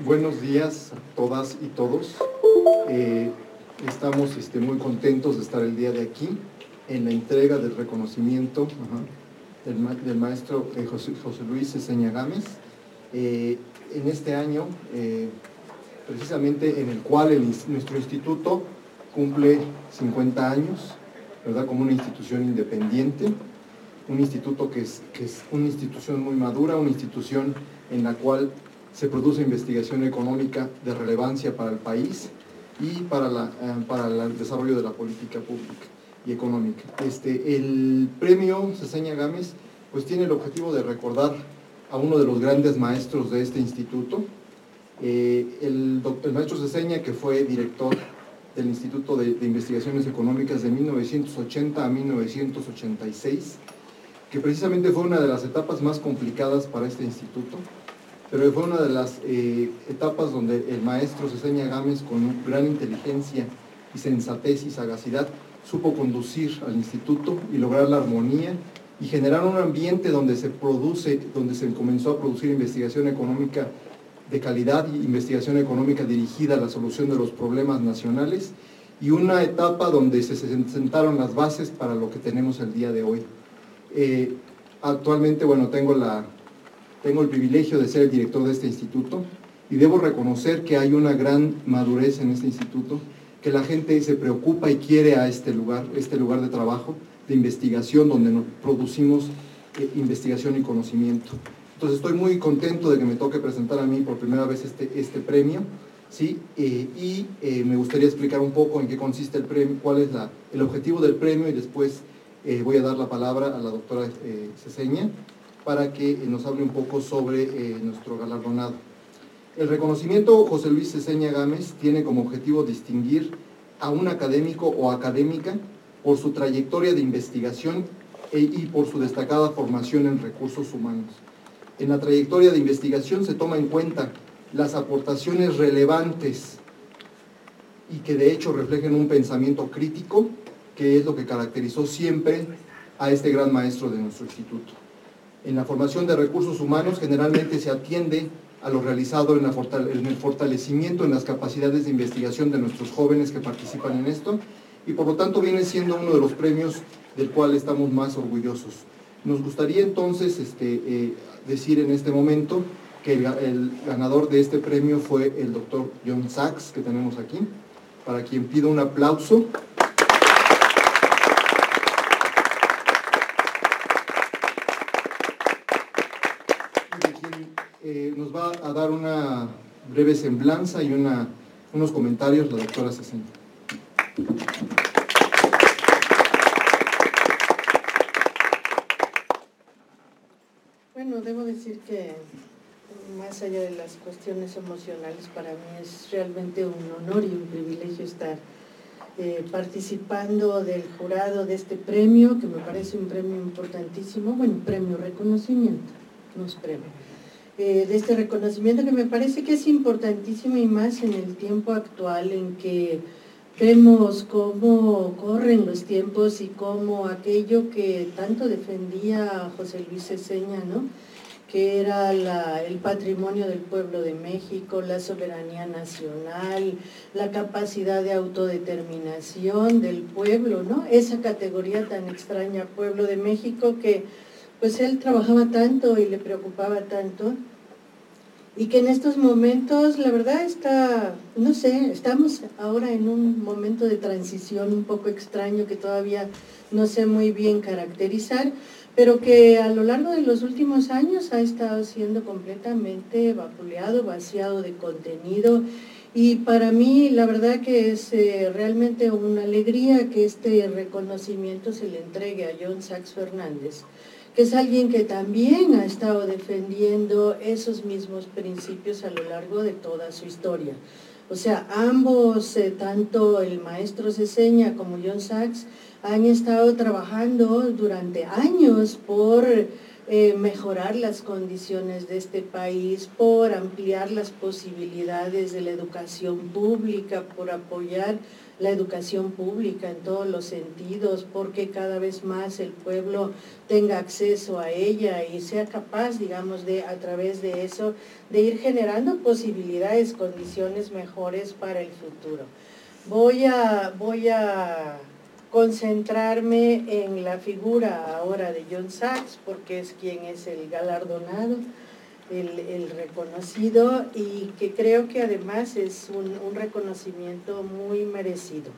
Buenos días a todas y todos. Estamos muy contentos de estar el día de aquí en la entrega del reconocimiento del maestro José Luis Ceseña Gámez. En este año, precisamente en el cual nuestro instituto cumple 50 años, ¿verdad? Como una institución independiente, un instituto que es una institución muy madura, una institución en la cual se produce investigación económica de relevancia para el país y para el desarrollo de la política pública y económica. El premio Ceseña Gámez pues tiene el objetivo de recordar a uno de los grandes maestros de este instituto, el maestro Ceseña, que fue director del Instituto de Investigaciones Económicas de 1980 a 1986, que precisamente fue una de las etapas más complicadas para este instituto, pero fue una de las etapas donde el maestro Ceseña Gámez, con gran inteligencia y sensatez y sagacidad, supo conducir al instituto y lograr la armonía y generar un ambiente donde se comenzó a producir investigación económica de calidad y investigación económica dirigida a la solución de los problemas nacionales, y una etapa donde se sentaron las bases para lo que tenemos el día de hoy. Actualmente, bueno, tengo el privilegio de ser el director de este instituto y debo reconocer que hay una gran madurez en este instituto, que la gente se preocupa y quiere a este lugar de trabajo, de investigación, donde producimos investigación y conocimiento. Entonces estoy muy contento de que me toque presentar a mí por primera vez este premio, ¿sí? Me gustaría explicar un poco en qué consiste el premio, cuál es el objetivo del premio, y después voy a dar la palabra a la doctora Ceseña para que nos hable un poco sobre nuestro galardonado. El reconocimiento José Luis Ceseña Gámez tiene como objetivo distinguir a un académico o académica por su trayectoria de investigación y por su destacada formación en recursos humanos. En la trayectoria de investigación se toma en cuenta las aportaciones relevantes y que de hecho reflejen un pensamiento crítico, que es lo que caracterizó siempre a este gran maestro de nuestro instituto. En la formación de recursos humanos generalmente se atiende a lo realizado en el fortalecimiento en las capacidades de investigación de nuestros jóvenes que participan en esto, y por lo tanto viene siendo uno de los premios del cual estamos más orgullosos. Nos gustaría entonces decir en este momento que el ganador de este premio fue el doctor John Sachs, que tenemos aquí, para quien pido un aplauso. Nos va a dar una breve semblanza y unos comentarios la doctora Ceseña. Bueno, debo decir que más allá de las cuestiones emocionales, para mí es realmente un honor y un privilegio estar participando del jurado de este premio, que me parece un premio importantísimo, bueno, premio reconocimiento, no es premio. De este reconocimiento que me parece que es importantísimo, y más en el tiempo actual en que vemos cómo corren los tiempos y cómo aquello que tanto defendía José Luis Ceseña, ¿no?, que era el patrimonio del pueblo de México, la soberanía nacional, la capacidad de autodeterminación del pueblo, ¿no?, esa categoría tan extraña, pueblo de México, que pues él trabajaba tanto y le preocupaba tanto, y que en estos momentos, la verdad no sé, estamos ahora en un momento de transición un poco extraño que todavía no sé muy bien caracterizar, pero que a lo largo de los últimos años ha estado siendo completamente vapuleado, vaciado de contenido, y para mí la verdad que es realmente una alegría que este reconocimiento se le entregue a John Sachs Fernández, que es alguien que también ha estado defendiendo esos mismos principios a lo largo de toda su historia. O sea, ambos, tanto el maestro Ceseña como John Sachs, han estado trabajando durante años por mejorar las condiciones de este país, por ampliar las posibilidades de la educación pública, por apoyar la educación pública en todos los sentidos, porque cada vez más el pueblo tenga acceso a ella y sea capaz, digamos, de a través de eso, de ir generando posibilidades, condiciones mejores para el futuro. Voy a concentrarme en la figura ahora de John Sachs, porque es quien es el galardonado, el reconocido, y que creo que además es un reconocimiento muy merecido.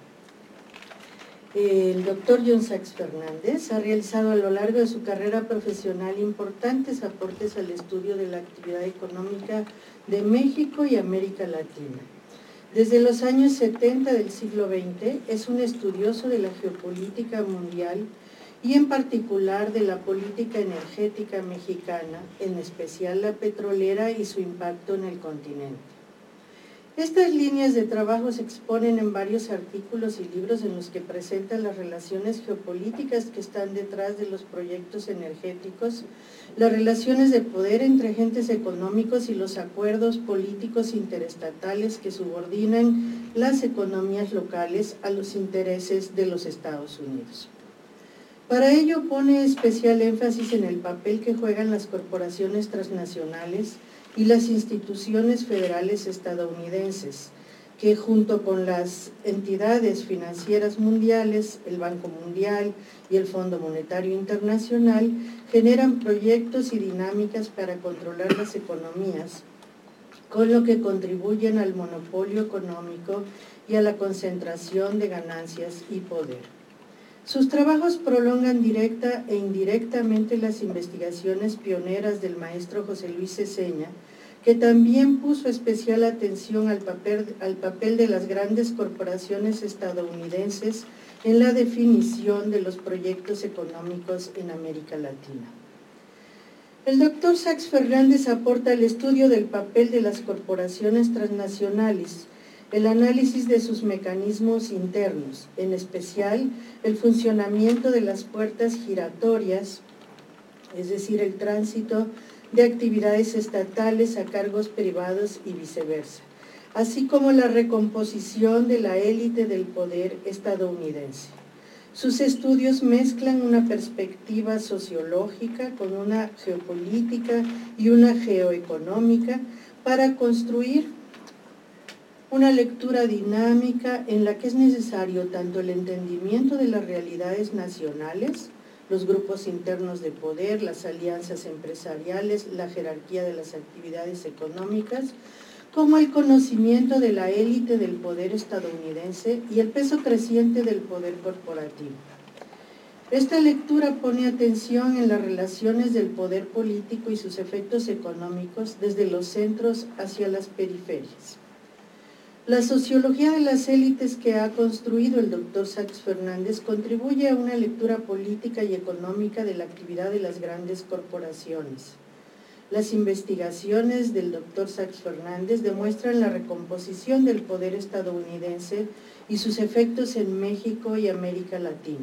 El doctor John Sachs Fernández ha realizado a lo largo de su carrera profesional importantes aportes al estudio de la actividad económica de México y América Latina. Desde los años 70 del siglo XX es un estudioso de la geopolítica mundial y en particular de la política energética mexicana, en especial la petrolera y su impacto en el continente. Estas líneas de trabajo se exponen en varios artículos y libros en los que presenta las relaciones geopolíticas que están detrás de los proyectos energéticos, las relaciones de poder entre agentes económicos y los acuerdos políticos interestatales que subordinan las economías locales a los intereses de los Estados Unidos. Para ello pone especial énfasis en el papel que juegan las corporaciones transnacionales y las instituciones federales estadounidenses, que junto con las entidades financieras mundiales, el Banco Mundial y el Fondo Monetario Internacional, generan proyectos y dinámicas para controlar las economías, con lo que contribuyen al monopolio económico y a la concentración de ganancias y poder. Sus trabajos prolongan directa e indirectamente las investigaciones pioneras del maestro José Luis Seseña, que también puso especial atención al papel de las grandes corporaciones estadounidenses en la definición de los proyectos económicos en América Latina. El doctor Sachs Fernández aporta el estudio del papel de las corporaciones transnacionales, el análisis de sus mecanismos internos, en especial el funcionamiento de las puertas giratorias, es decir, el tránsito de actividades estatales a cargos privados y viceversa, así como la recomposición de la élite del poder estadounidense. Sus estudios mezclan una perspectiva sociológica con una geopolítica y una geoeconómica para construir una lectura dinámica en la que es necesario tanto el entendimiento de las realidades nacionales, los grupos internos de poder, las alianzas empresariales, la jerarquía de las actividades económicas, como el conocimiento de la élite del poder estadounidense y el peso creciente del poder corporativo. Esta lectura pone atención en las relaciones del poder político y sus efectos económicos desde los centros hacia las periferias. La sociología de las élites que ha construido el doctor Sachs Fernández contribuye a una lectura política y económica de la actividad de las grandes corporaciones. Las investigaciones del doctor Sachs Fernández demuestran la recomposición del poder estadounidense y sus efectos en México y América Latina.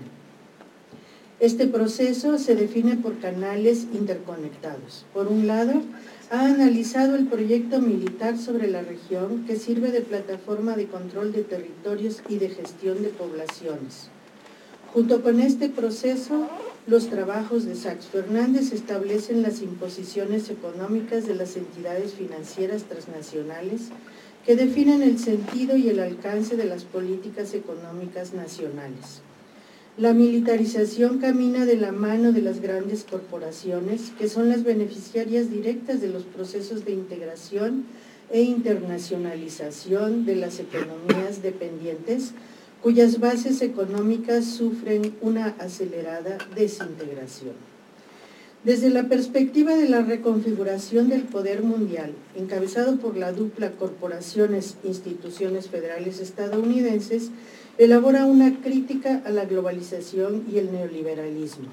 Este proceso se define por canales interconectados. Por un lado, ha analizado el proyecto militar sobre la región que sirve de plataforma de control de territorios y de gestión de poblaciones. Junto con este proceso, los trabajos de Sachs Fernández establecen las imposiciones económicas de las entidades financieras transnacionales que definen el sentido y el alcance de las políticas económicas nacionales. La militarización camina de la mano de las grandes corporaciones, que son las beneficiarias directas de los procesos de integración e internacionalización de las economías dependientes, cuyas bases económicas sufren una acelerada desintegración. Desde la perspectiva de la reconfiguración del poder mundial, encabezado por la dupla corporaciones-instituciones federales estadounidenses, elabora una crítica a la globalización y el neoliberalismo.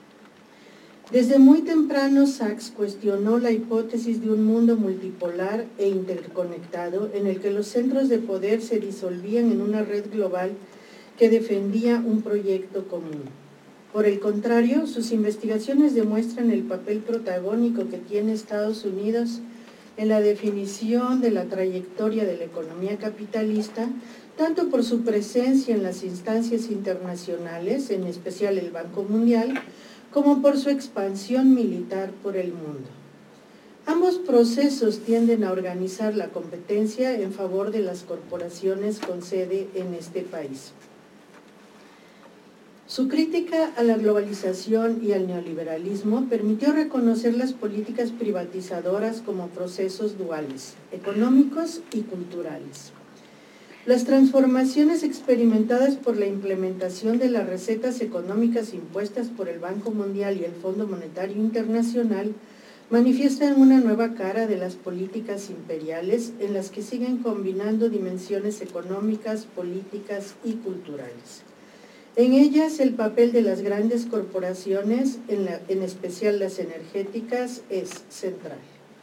Desde muy temprano, Sachs cuestionó la hipótesis de un mundo multipolar e interconectado en el que los centros de poder se disolvían en una red global que defendía un proyecto común. Por el contrario, sus investigaciones demuestran el papel protagónico que tiene Estados Unidos en la definición de la trayectoria de la economía capitalista, tanto por su presencia en las instancias internacionales, en especial el Banco Mundial, como por su expansión militar por el mundo. Ambos procesos tienden a organizar la competencia en favor de las corporaciones con sede en este país. Su crítica a la globalización y al neoliberalismo permitió reconocer las políticas privatizadoras como procesos duales, económicos y culturales. Las transformaciones experimentadas por la implementación de las recetas económicas impuestas por el Banco Mundial y el Fondo Monetario Internacional manifiestan una nueva cara de las políticas imperiales en las que siguen combinando dimensiones económicas, políticas y culturales. En ellas, el papel de las grandes corporaciones, en especial las energéticas, es central.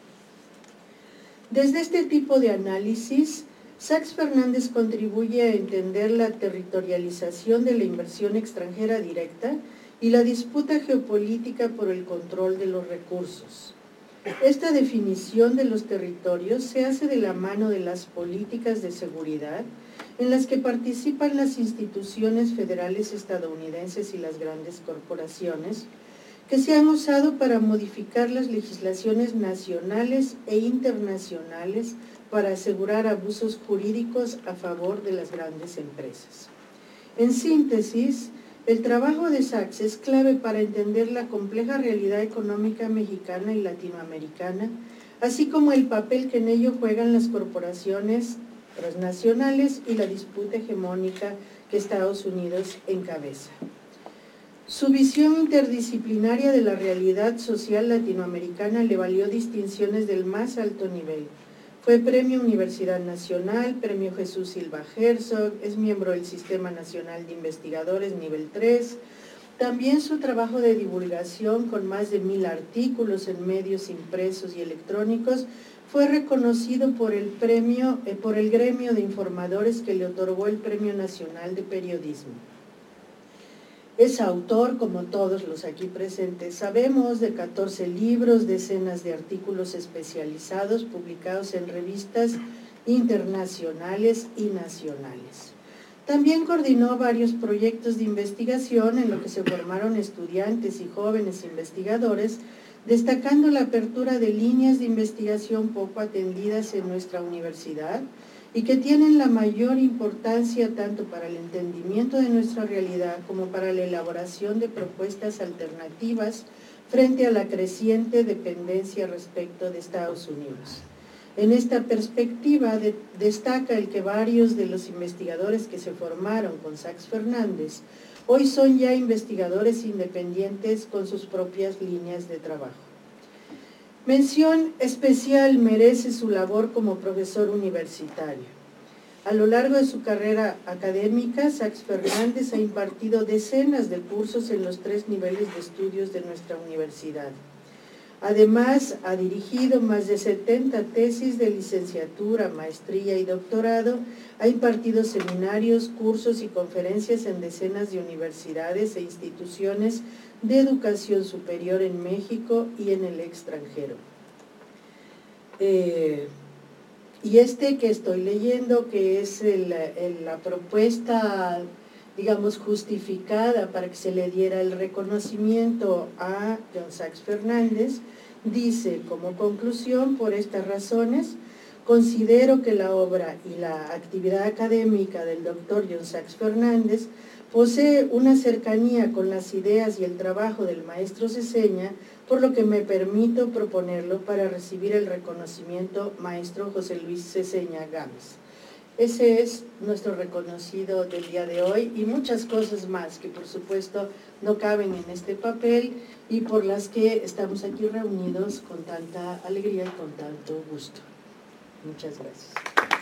Desde este tipo de análisis, Sachs Fernández contribuye a entender la territorialización de la inversión extranjera directa y la disputa geopolítica por el control de los recursos. Esta definición de los territorios se hace de la mano de las políticas de seguridad en las que participan las instituciones federales estadounidenses y las grandes corporaciones, que se han usado para modificar las legislaciones nacionales e internacionales para asegurar abusos jurídicos a favor de las grandes empresas. En síntesis, el trabajo de Sachs es clave para entender la compleja realidad económica mexicana y latinoamericana, así como el papel que en ello juegan las corporaciones transnacionales y la disputa hegemónica que Estados Unidos encabeza. Su visión interdisciplinaria de la realidad social latinoamericana le valió distinciones del más alto nivel. Fue Premio Universidad Nacional, Premio Jesús Silva Herzog, es miembro del Sistema Nacional de Investigadores Nivel 3. También su trabajo de divulgación con más de 1000 artículos en medios impresos y electrónicos fue reconocido por el gremio de informadores que le otorgó el Premio Nacional de Periodismo. Es autor, como todos los aquí presentes sabemos, de 14 libros, decenas de artículos especializados publicados en revistas internacionales y nacionales. También coordinó varios proyectos de investigación en los que se formaron estudiantes y jóvenes investigadores, destacando la apertura de líneas de investigación poco atendidas en nuestra universidad y que tienen la mayor importancia tanto para el entendimiento de nuestra realidad como para la elaboración de propuestas alternativas frente a la creciente dependencia respecto de Estados Unidos. En esta perspectiva destaca el que varios de los investigadores que se formaron con Sachs Fernández hoy son ya investigadores independientes con sus propias líneas de trabajo. Mención especial merece su labor como profesor universitario. A lo largo de su carrera académica, Sachs Fernández ha impartido decenas de cursos en los 3 niveles de estudios de nuestra universidad. Además, ha dirigido más de 70 tesis de licenciatura, maestría y doctorado, ha impartido seminarios, cursos y conferencias en decenas de universidades e instituciones de educación superior en México y en el extranjero. Y este que estoy leyendo, que es la propuesta, digamos, justificada para que se le diera el reconocimiento a John Sachs Fernández, dice, como conclusión, por estas razones, considero que la obra y la actividad académica del doctor John Sachs Fernández posee una cercanía con las ideas y el trabajo del maestro Seseña, por lo que me permito proponerlo para recibir el reconocimiento maestro José Luis Seseña Gámez. Ese es nuestro reconocido del día de hoy y muchas cosas más que por supuesto no caben en este papel y por las que estamos aquí reunidos con tanta alegría y con tanto gusto. Muchas gracias.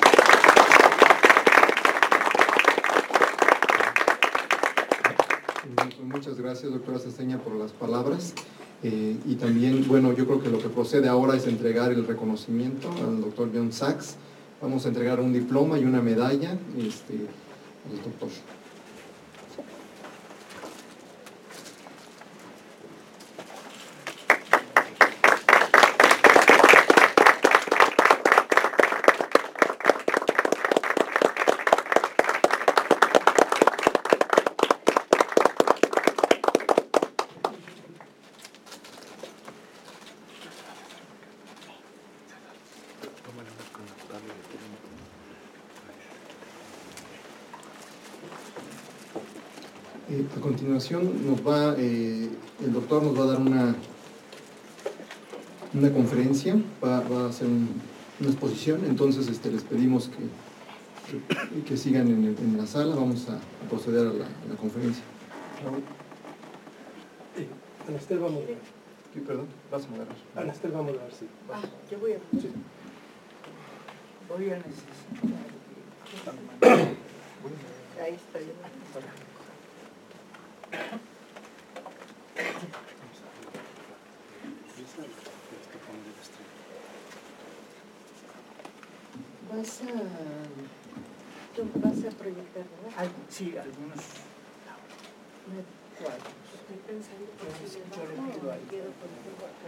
Muchas gracias, doctora Seseña, por las palabras. Y también, bueno, yo creo que lo que procede ahora es entregar el reconocimiento al doctor John Sachs. Vamos a entregar un diploma y una medalla al doctor. A continuación el doctor nos va a dar una conferencia, va a hacer una exposición, entonces les pedimos que sigan en la sala, vamos a proceder a la conferencia. Anastel va a moderar. Sí, perdón, vas a moderar. Anastel va a moderar, sí. Yo voy a... Sí. Voy a necesitar. Ahí está. Tú vas a proyectar, ¿verdad? Sí, algunos cuadros. Estoy pensando por si Yo le pido ahí. quiero ponerlo acá.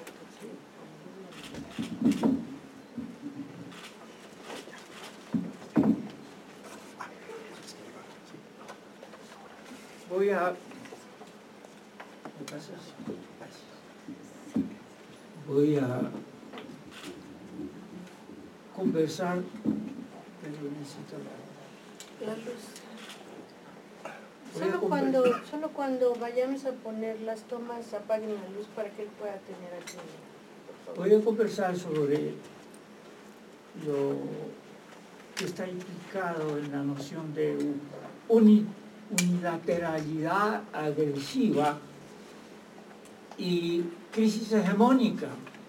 Voy a... ¿Me pasas? Voy a conversar, pero necesito La luz. Voy a Solo cuando vayamos a poner las tomas, apaguen la luz para que él pueda tener aquí. Por favor. Voy a conversar sobre lo que está implicado en la noción de unilateralidad agresiva y crisis hegemónica.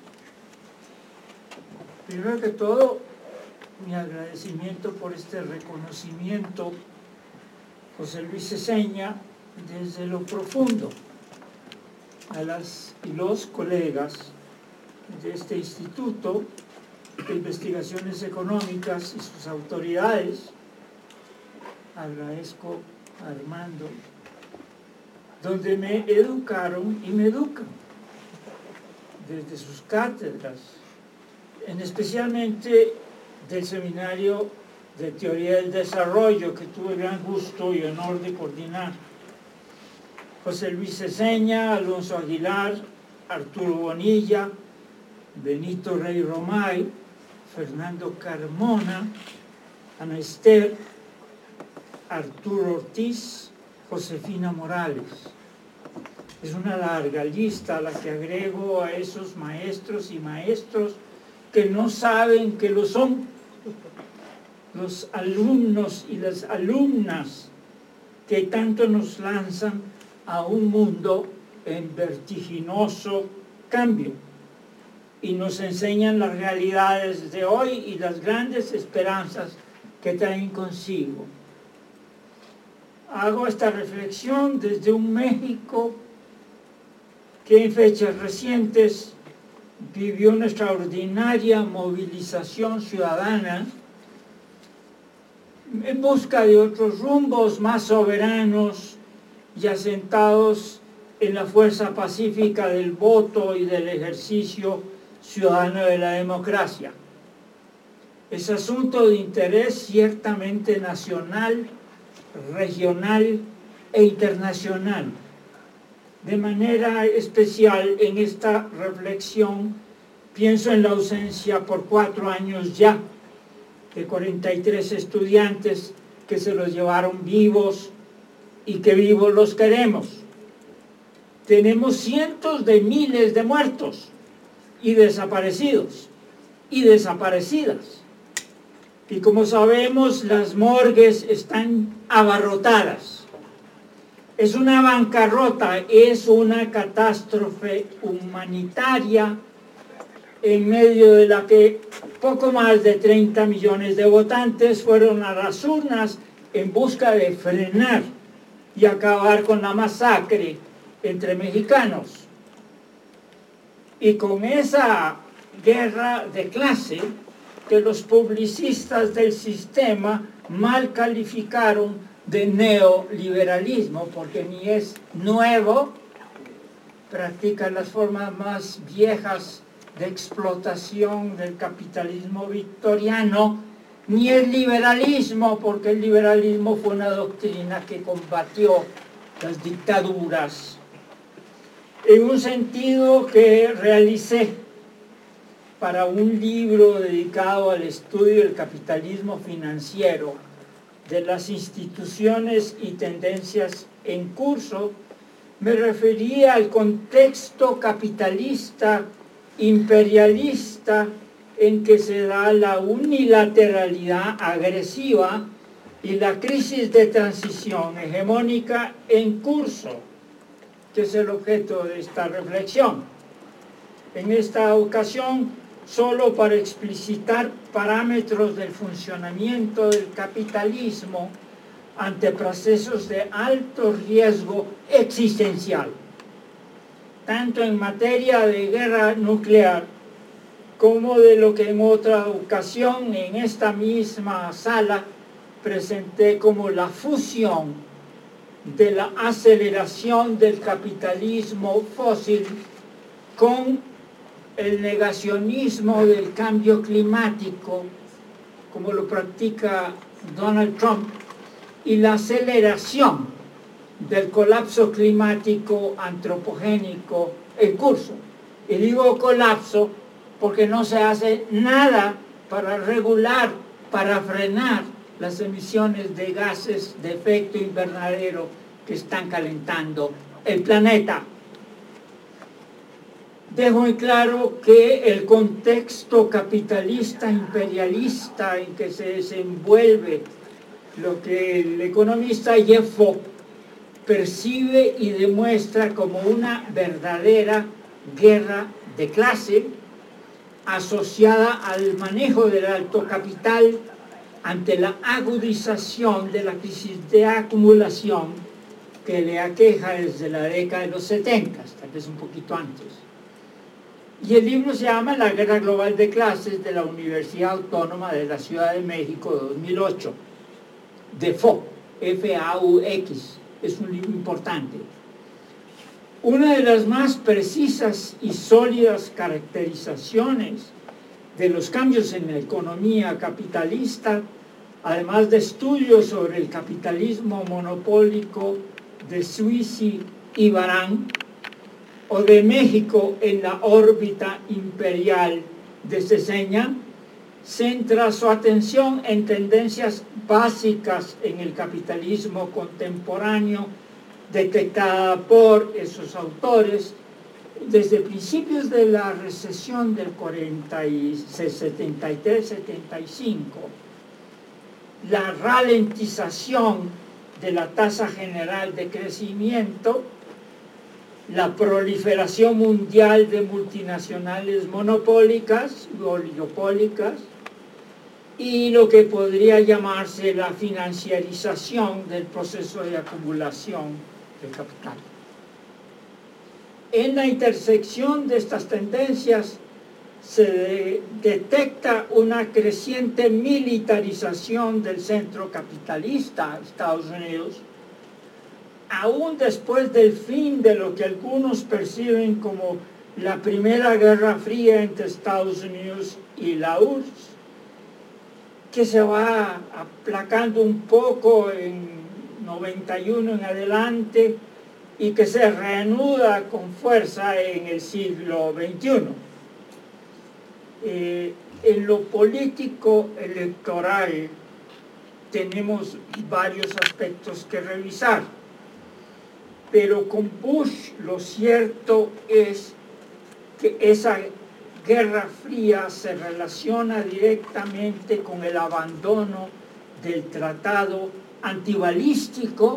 Primero que todo, mi agradecimiento por este reconocimiento, José Luis Ceseña, desde lo profundo, a las y los colegas de este Instituto de Investigaciones Económicas y sus autoridades. Agradezco a Armando, donde me educaron y me educan desde sus cátedras, especialmente del Seminario de Teoría del Desarrollo, que tuve gran gusto y honor de coordinar. José Luis Ceseña, Alonso Aguilar, Arturo Bonilla, Benito Rey Romay, Fernando Carmona, Ana Esther, Arturo Ortiz, Josefina Morales. Es una larga lista la que agrego a esos maestros y maestros que no saben que lo son, los alumnos y las alumnas que tanto nos lanzan a un mundo en vertiginoso cambio y nos enseñan las realidades de hoy y las grandes esperanzas que traen consigo. Hago esta reflexión desde un México que en fechas recientes vivió una extraordinaria movilización ciudadana en busca de otros rumbos más soberanos y asentados en la fuerza pacífica del voto y del ejercicio ciudadano de la democracia. Es asunto de interés ciertamente nacional, regional e internacional. De manera especial en esta reflexión pienso en la ausencia por 4 años ya de 43 estudiantes que se los llevaron vivos y que vivos los queremos. Tenemos cientos de miles de muertos y desaparecidos y desaparecidas. Y como sabemos, las morgues están abarrotadas. Es una bancarrota, es una catástrofe humanitaria en medio de la que poco más de 30 millones de votantes fueron a las urnas en busca de frenar y acabar con la masacre entre mexicanos. Y con esa guerra de clase que los publicistas del sistema mal calificaron de neoliberalismo, porque ni es nuevo, practica las formas más viejas de explotación del capitalismo victoriano, ni es liberalismo, porque el liberalismo fue una doctrina que combatió las dictaduras. En un sentido que realicé para un libro dedicado al estudio del capitalismo financiero, de las instituciones y tendencias en curso, me refería al contexto capitalista, imperialista, en que se da la unilateralidad agresiva y la crisis de transición hegemónica en curso, que es el objeto de esta reflexión. En esta ocasión, solo para explicitar parámetros del funcionamiento del capitalismo ante procesos de alto riesgo existencial, tanto en materia de guerra nuclear como de lo que en otra ocasión en esta misma sala presenté como la fusión de la aceleración del capitalismo fósil con el negacionismo del cambio climático, como lo practica Donald Trump, y la aceleración del colapso climático antropogénico en curso. Y digo colapso porque no se hace nada para regular, para frenar las emisiones de gases de efecto invernadero que están calentando el planeta. Dejo en claro que el contexto capitalista imperialista en que se desenvuelve lo que el economista Jeff Fogg percibe y demuestra como una verdadera guerra de clase asociada al manejo del alto capital ante la agudización de la crisis de acumulación que le aqueja desde la década de los 70, tal vez un poquito antes. Y el libro se llama La Guerra Global de Clases, de la Universidad Autónoma de la Ciudad de México, 2008, de Fogg, F-A-U-X. Es un libro importante. Una de las más precisas y sólidas caracterizaciones de los cambios en la economía capitalista, además de estudios sobre el capitalismo monopólico de Suisi y Barán, o de México en la órbita imperial de Ceseña, centra su atención en tendencias básicas en el capitalismo contemporáneo detectada por esos autores desde principios de la recesión del 73-75, la ralentización de la tasa general de crecimiento, la proliferación mundial de multinacionales monopólicas y oligopólicas, y lo que podría llamarse la financiarización del proceso de acumulación del capital. En la intersección de estas tendencias se detecta una creciente militarización del centro capitalista de Estados Unidos, aún después del fin de lo que algunos perciben como la Primera Guerra Fría entre Estados Unidos y la URSS, que se va aplacando un poco en 91 en adelante y que se reanuda con fuerza en el siglo XXI. En lo político electoral tenemos varios aspectos que revisar, pero con Bush lo cierto es que esa Guerra Fría se relaciona directamente con el abandono del tratado antibalístico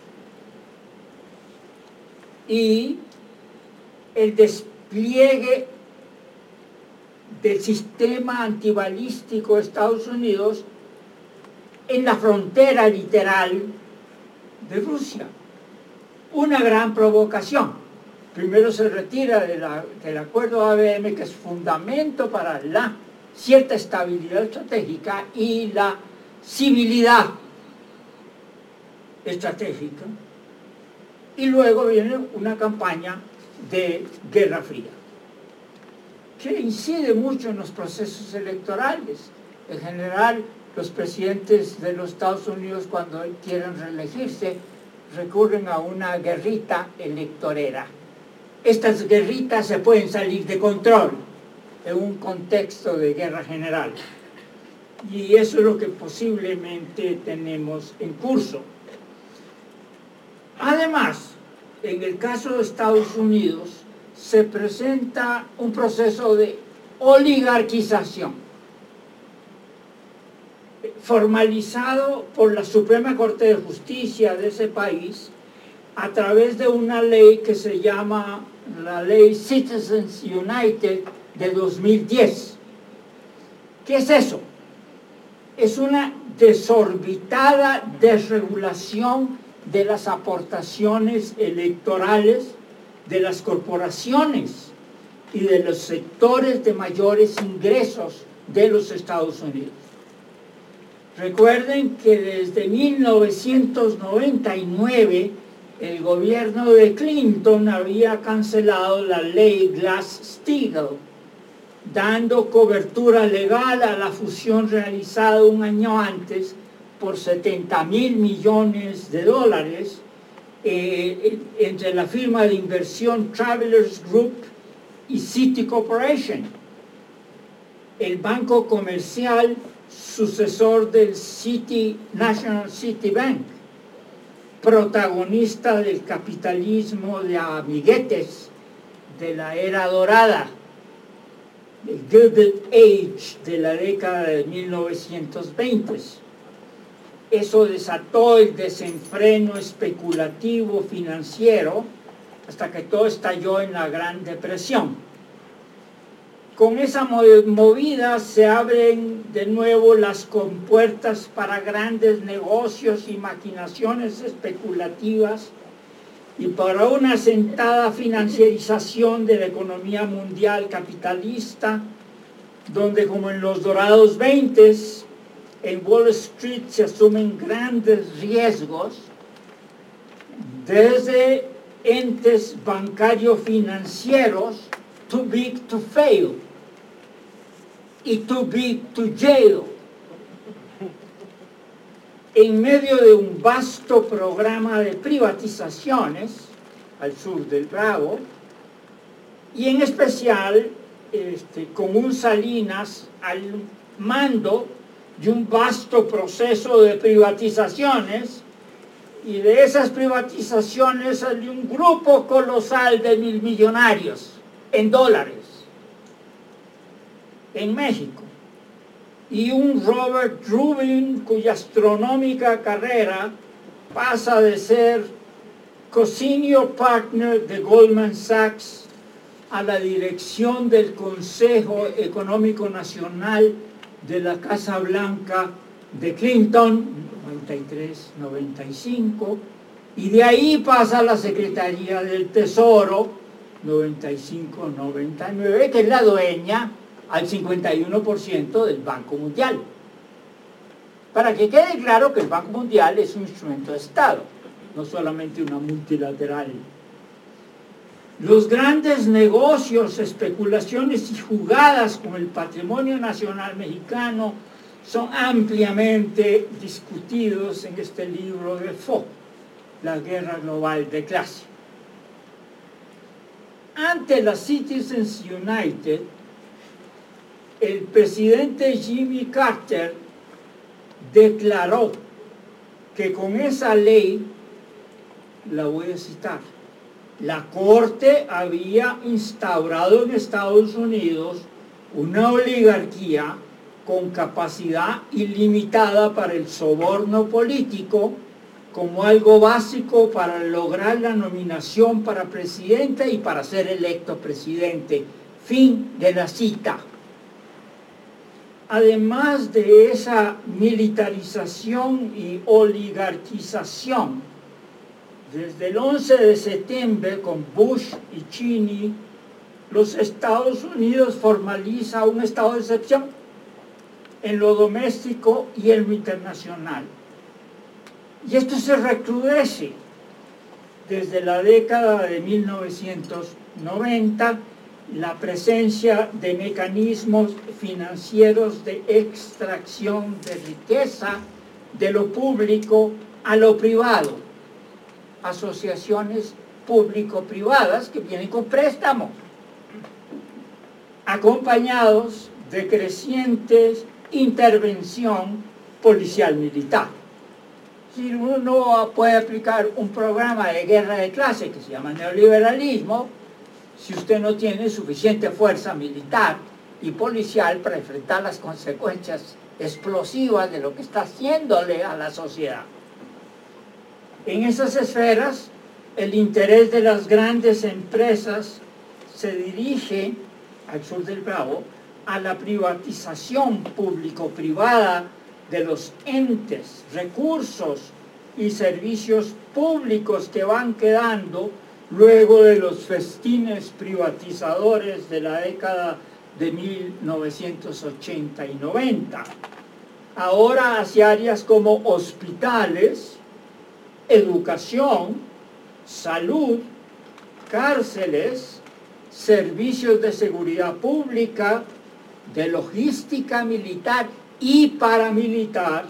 y el despliegue del sistema antibalístico de Estados Unidos en la frontera literal de Rusia. Una gran provocación. Primero se retira del acuerdo ABM, que es fundamento para la cierta estabilidad estratégica y la civilidad estratégica. Y luego viene una campaña de Guerra Fría, que incide mucho en los procesos electorales. En general, los presidentes de los Estados Unidos, cuando quieren reelegirse, recurren a una guerrita electorera. Estas guerritas se pueden salir de control en un contexto de guerra general. y eso es lo que posiblemente tenemos en curso. Además, en el caso de Estados Unidos, se presenta un proceso de oligarquización, formalizado por la Suprema Corte de Justicia de ese país a través de una ley que se llama la Ley Citizens United de 2010. ¿Qué es eso? Es una desorbitada desregulación de las aportaciones electorales de las corporaciones y de los sectores de mayores ingresos de los Estados Unidos. Recuerden que desde 1999 el gobierno de Clinton había cancelado la ley Glass-Steagall, dando cobertura legal a la fusión realizada un año antes por $70.000 millones entre la firma de inversión Travelers Group y Citi Corporation, el banco comercial sucesor del National City Bank, protagonista del capitalismo de amiguetes de la era dorada, el Gilded Age de la década de 1920. Eso desató el desenfreno especulativo financiero hasta que todo estalló en la Gran Depresión. Con esa movida se abren de nuevo las compuertas para grandes negocios y maquinaciones especulativas y para una asentada financiarización de la economía mundial capitalista, donde como en los dorados 20s, en Wall Street se asumen grandes riesgos, desde entes bancarios financieros too big to fail y too big to jail, en medio de un vasto programa de privatizaciones al sur del Bravo, y en especial con un Salinas al mando de un vasto proceso de privatizaciones, y de esas privatizaciones salió un grupo colosal de millonarios en dólares en México, y un Robert Rubin cuya astronómica carrera pasa de ser co-senior partner de Goldman Sachs a la dirección del Consejo Económico Nacional de la Casa Blanca de Clinton, 93-95, y de ahí pasa a la Secretaría del Tesoro, 95-99, que es la dueña al 51% del Banco Mundial. Para que quede claro que el Banco Mundial es un instrumento de Estado, no solamente una multilateral. Los grandes negocios, especulaciones y jugadas con el patrimonio nacional mexicano son ampliamente discutidos en este libro de Faux, La Guerra Global de Clase. Ante la Citizens United, el presidente Jimmy Carter declaró que con esa ley, la voy a citar, la Corte había instaurado en Estados Unidos una oligarquía con capacidad ilimitada para el soborno político como algo básico para lograr la nominación para presidente y para ser electo presidente. Fin de la cita. Además de esa militarización y oligarquización, desde el 11 de septiembre con Bush y Cheney, los Estados Unidos formaliza un estado de excepción en lo doméstico y en lo internacional. Y esto se recrudece desde la década de 1990, la presencia de mecanismos financieros de extracción de riqueza de lo público a lo privado, asociaciones público-privadas que vienen con préstamos, acompañados de crecientes intervención policial militar. Si uno puede aplicar un programa de guerra de clase que se llama neoliberalismo, si usted no tiene suficiente fuerza militar y policial para enfrentar las consecuencias explosivas de lo que está haciéndole a la sociedad. En esas esferas, el interés de las grandes empresas se dirige al sur del Bravo a la privatización público-privada de los entes, recursos y servicios públicos que van quedando luego de los festines privatizadores de la década de 1980 y 90. Ahora hacia áreas como hospitales, educación, salud, cárceles, servicios de seguridad pública, de logística militar y paramilitar,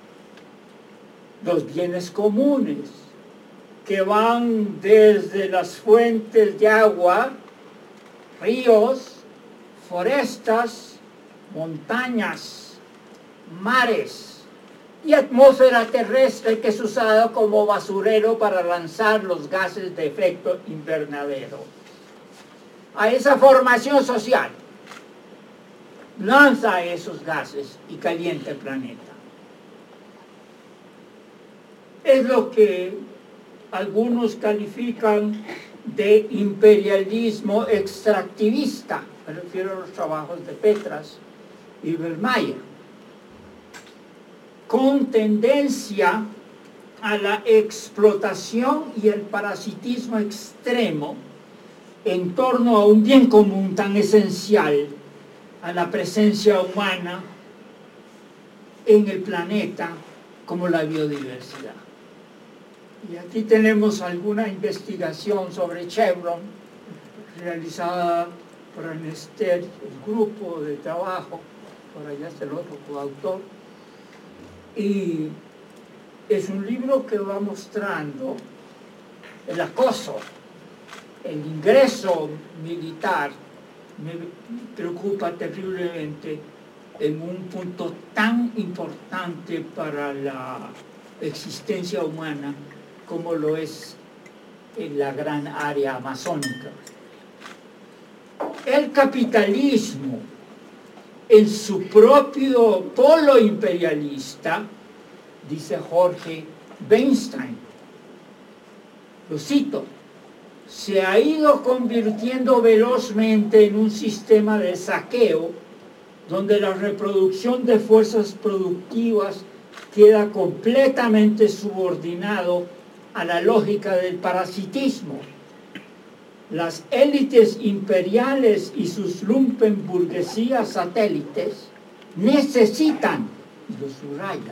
los bienes comunes, que van desde las fuentes de agua, ríos, forestas, montañas, mares y atmósfera terrestre que es usado como basurero para lanzar los gases de efecto invernadero. A esa formación social lanza esos gases y calienta el planeta. Es lo que algunos califican de imperialismo extractivista. Me refiero a los trabajos de Petras y Bellmaier, con tendencia a la explotación y el parasitismo extremo en torno a un bien común tan esencial a la presencia humana en el planeta como la biodiversidad. Y aquí tenemos alguna investigación sobre Chevron realizada por Anester, el grupo de trabajo, por allá está el otro coautor, y es un libro que va mostrando el acoso, el ingreso militar. Me preocupa terriblemente en un punto tan importante para la existencia humana como lo es en la gran área amazónica. El capitalismo, en su propio polo imperialista, dice Jorge Weinstein, lo cito, se ha ido convirtiendo velozmente en un sistema de saqueo donde la reproducción de fuerzas productivas queda completamente subordinado a la lógica del parasitismo. Las élites imperiales y sus lumpenburguesías satélites necesitan, y lo subraya,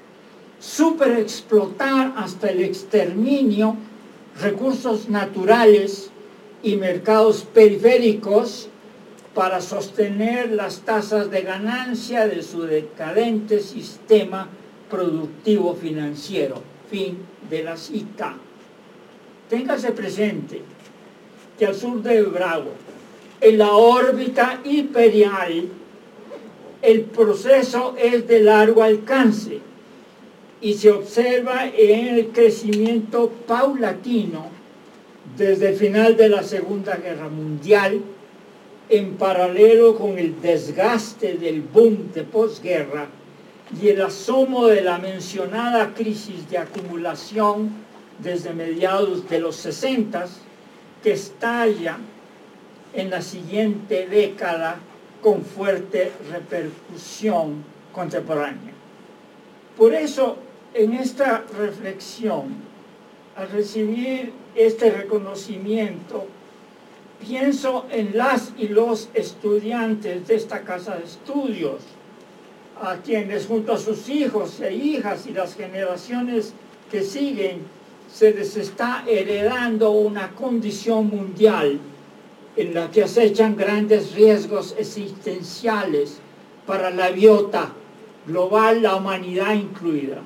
superexplotar hasta el exterminio recursos naturales y mercados periféricos para sostener las tasas de ganancia de su decadente sistema productivo financiero. Fin de la cita. Téngase presente que al sur de Bravo, en la órbita imperial, el proceso es de largo alcance y se observa en el crecimiento paulatino desde el final de la Segunda Guerra Mundial, en paralelo con el desgaste del boom de posguerra y el asomo de la mencionada crisis de acumulación desde mediados de los 60, que estalla en la siguiente década con fuerte repercusión contemporánea. Por eso, en esta reflexión, al recibir este reconocimiento, pienso en las y los estudiantes de esta casa de estudios, a quienes junto a sus hijos e hijas y las generaciones que siguen, se les está heredando una condición mundial en la que acechan grandes riesgos existenciales para la biota global, la humanidad incluida,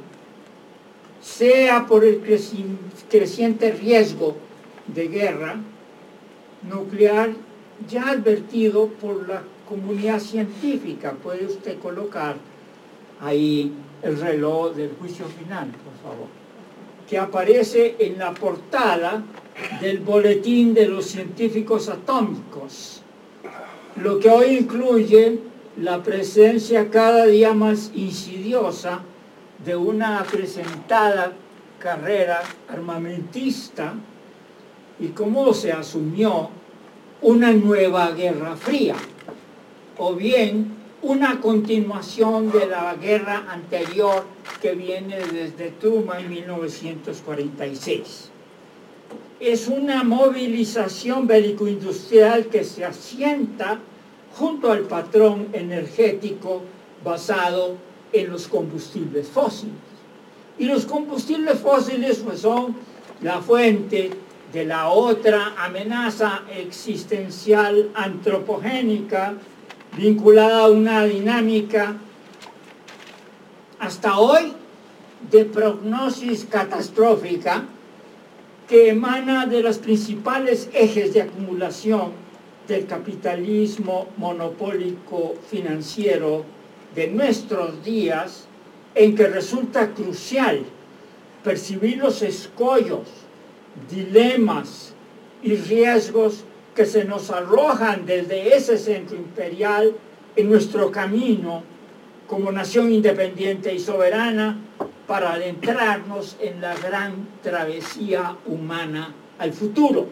sea por el creciente riesgo de guerra nuclear ya advertido por la comunidad científica. Puede usted colocar ahí el reloj del juicio final, por favor, que aparece en la portada del Boletín de los Científicos Atómicos, lo que hoy incluye la presencia cada día más insidiosa de una acrecentada carrera armamentista y cómo se asumió una nueva Guerra Fría, o bien una continuación de la guerra anterior que viene desde Truman en 1946. Es una movilización bélico-industrial que se asienta junto al patrón energético basado en los combustibles fósiles. Y los combustibles fósiles pues, son la fuente de la otra amenaza existencial antropogénica vinculada a una dinámica hasta hoy de prognosis catastrófica que emana de los principales ejes de acumulación del capitalismo monopólico financiero de nuestros días, en que resulta crucial percibir los escollos, dilemas y riesgos que se nos arrojan desde ese centro imperial en nuestro camino como nación independiente y soberana para adentrarnos en la gran travesía humana al futuro.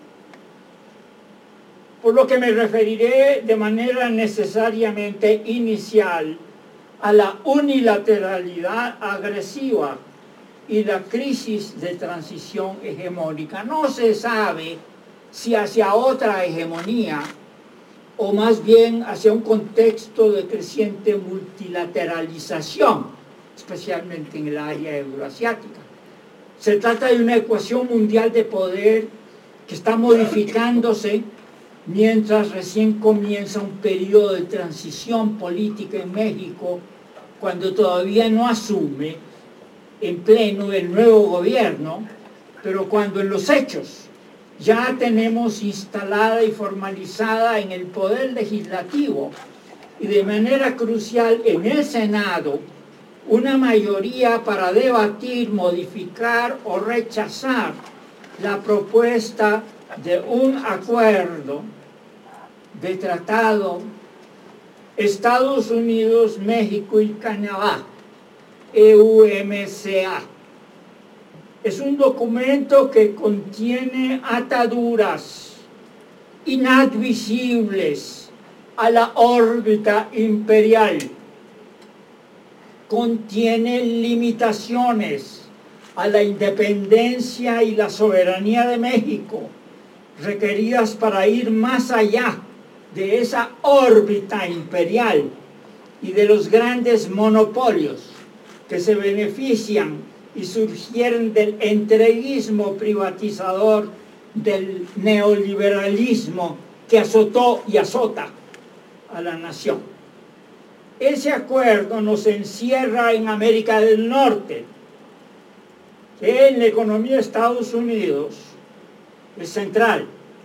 Por lo que me referiré de manera necesariamente inicial a la unilateralidad agresiva y la crisis de transición hegemónica. No se sabe si hacia otra hegemonía o más bien hacia un contexto de creciente multilateralización, especialmente en el área euroasiática. Se trata de una ecuación mundial de poder que está modificándose mientras recién comienza un periodo de transición política en México, cuando todavía no asume en pleno el nuevo gobierno, pero cuando en los hechos ya tenemos instalada y formalizada en el poder legislativo y de manera crucial en el Senado una mayoría para debatir, modificar o rechazar la propuesta de un acuerdo de tratado Estados Unidos, México y Canadá, EUMCA. Es un documento que contiene ataduras inadmisibles a la órbita imperial. Contiene limitaciones a la independencia y la soberanía de México, requeridas para ir más allá de esa órbita imperial y de los grandes monopolios que se benefician y surgieron del entreguismo privatizador del neoliberalismo que azotó y azota a la nación. Ese acuerdo nos encierra en América del Norte, que en la economía de Estados Unidos es central,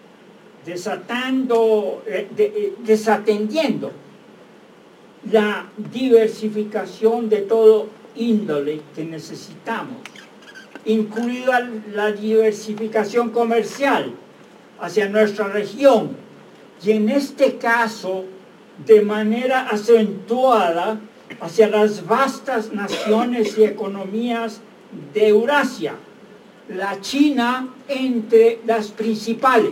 desatendiendo la diversificación de todo índole que necesitamos, incluida la diversificación comercial hacia nuestra región, y en este caso de manera acentuada hacia las vastas naciones y economías de Eurasia, la China entre las principales.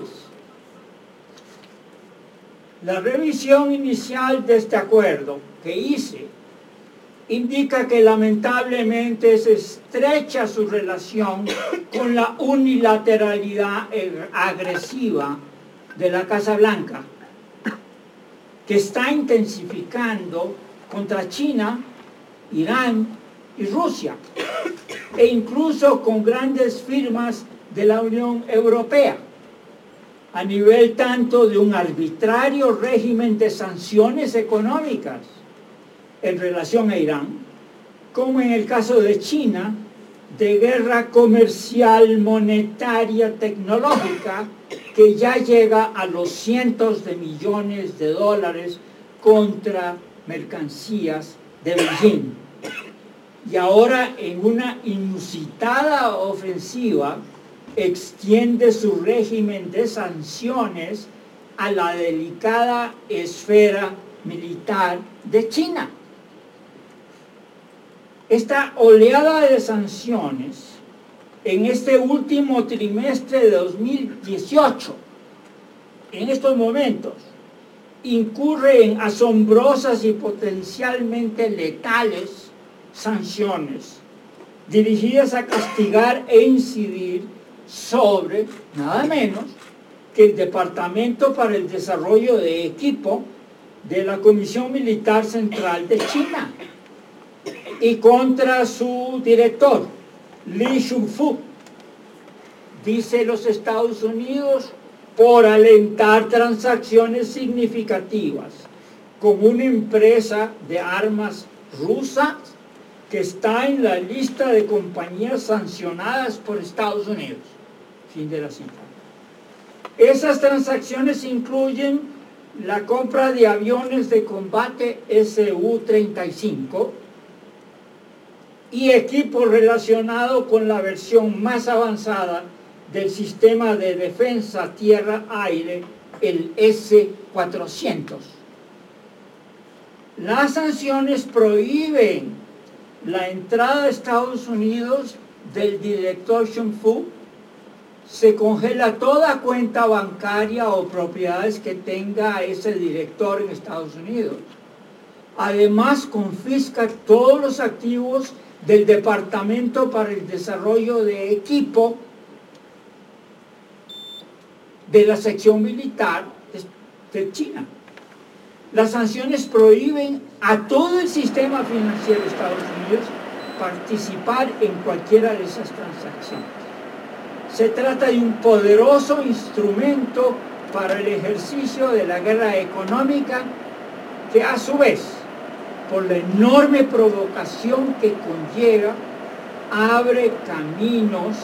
La revisión inicial de este acuerdo que hice indica que lamentablemente se estrecha su relación con la unilateralidad agresiva de la Casa Blanca, que está intensificando contra China, Irán y Rusia, e incluso con grandes firmas de la Unión Europea, a nivel tanto de un arbitrario régimen de sanciones económicas en relación a Irán, como en el caso de China, de guerra comercial, monetaria, tecnológica que ya llega a los cientos de millones de dólares contra mercancías de Beijing. Y ahora, en una inusitada ofensiva, extiende su régimen de sanciones a la delicada esfera militar de China. Esta oleada de sanciones en este último trimestre de 2018, en estos momentos, incurre en asombrosas y potencialmente letales sanciones dirigidas a castigar e incidir sobre, nada menos, que el Departamento para el Desarrollo de Equipo de la Comisión Militar Central de China y contra su director, Li Shunfu, dice los Estados Unidos, por alentar transacciones significativas con una empresa de armas rusa que está en la lista de compañías sancionadas por Estados Unidos. Fin de la cita. Esas transacciones incluyen la compra de aviones de combate Su-35 y equipo relacionado con la versión más avanzada del sistema de defensa tierra-aire, el S-400. Las sanciones prohíben la entrada a Estados Unidos del director Shunfu, se congela toda cuenta bancaria o propiedades que tenga ese director en Estados Unidos. Además, confisca todos los activos del Departamento para el Desarrollo de Equipo de la sección militar de China. Las sanciones prohíben a todo el sistema financiero de Estados Unidos participar en cualquiera de esas transacciones. Se trata de un poderoso instrumento para el ejercicio de la guerra económica que, a su vez, por la enorme provocación que conlleva, abre caminos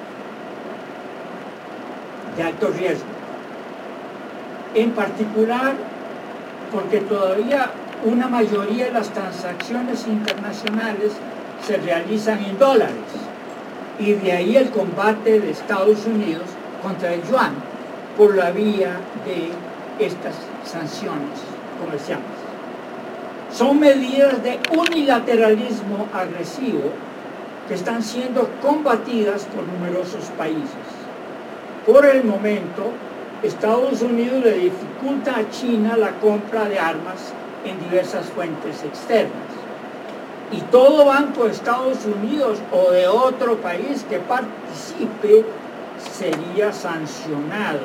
de alto riesgo. En particular, porque todavía una mayoría de las transacciones internacionales se realizan en dólares, y de ahí el combate de Estados Unidos contra el yuan por la vía de estas sanciones comerciales. Son medidas de unilateralismo agresivo que están siendo combatidas por numerosos países. Por el momento, Estados Unidos le dificulta a China la compra de armas en diversas fuentes externas. Y todo banco de Estados Unidos o de otro país que participe sería sancionado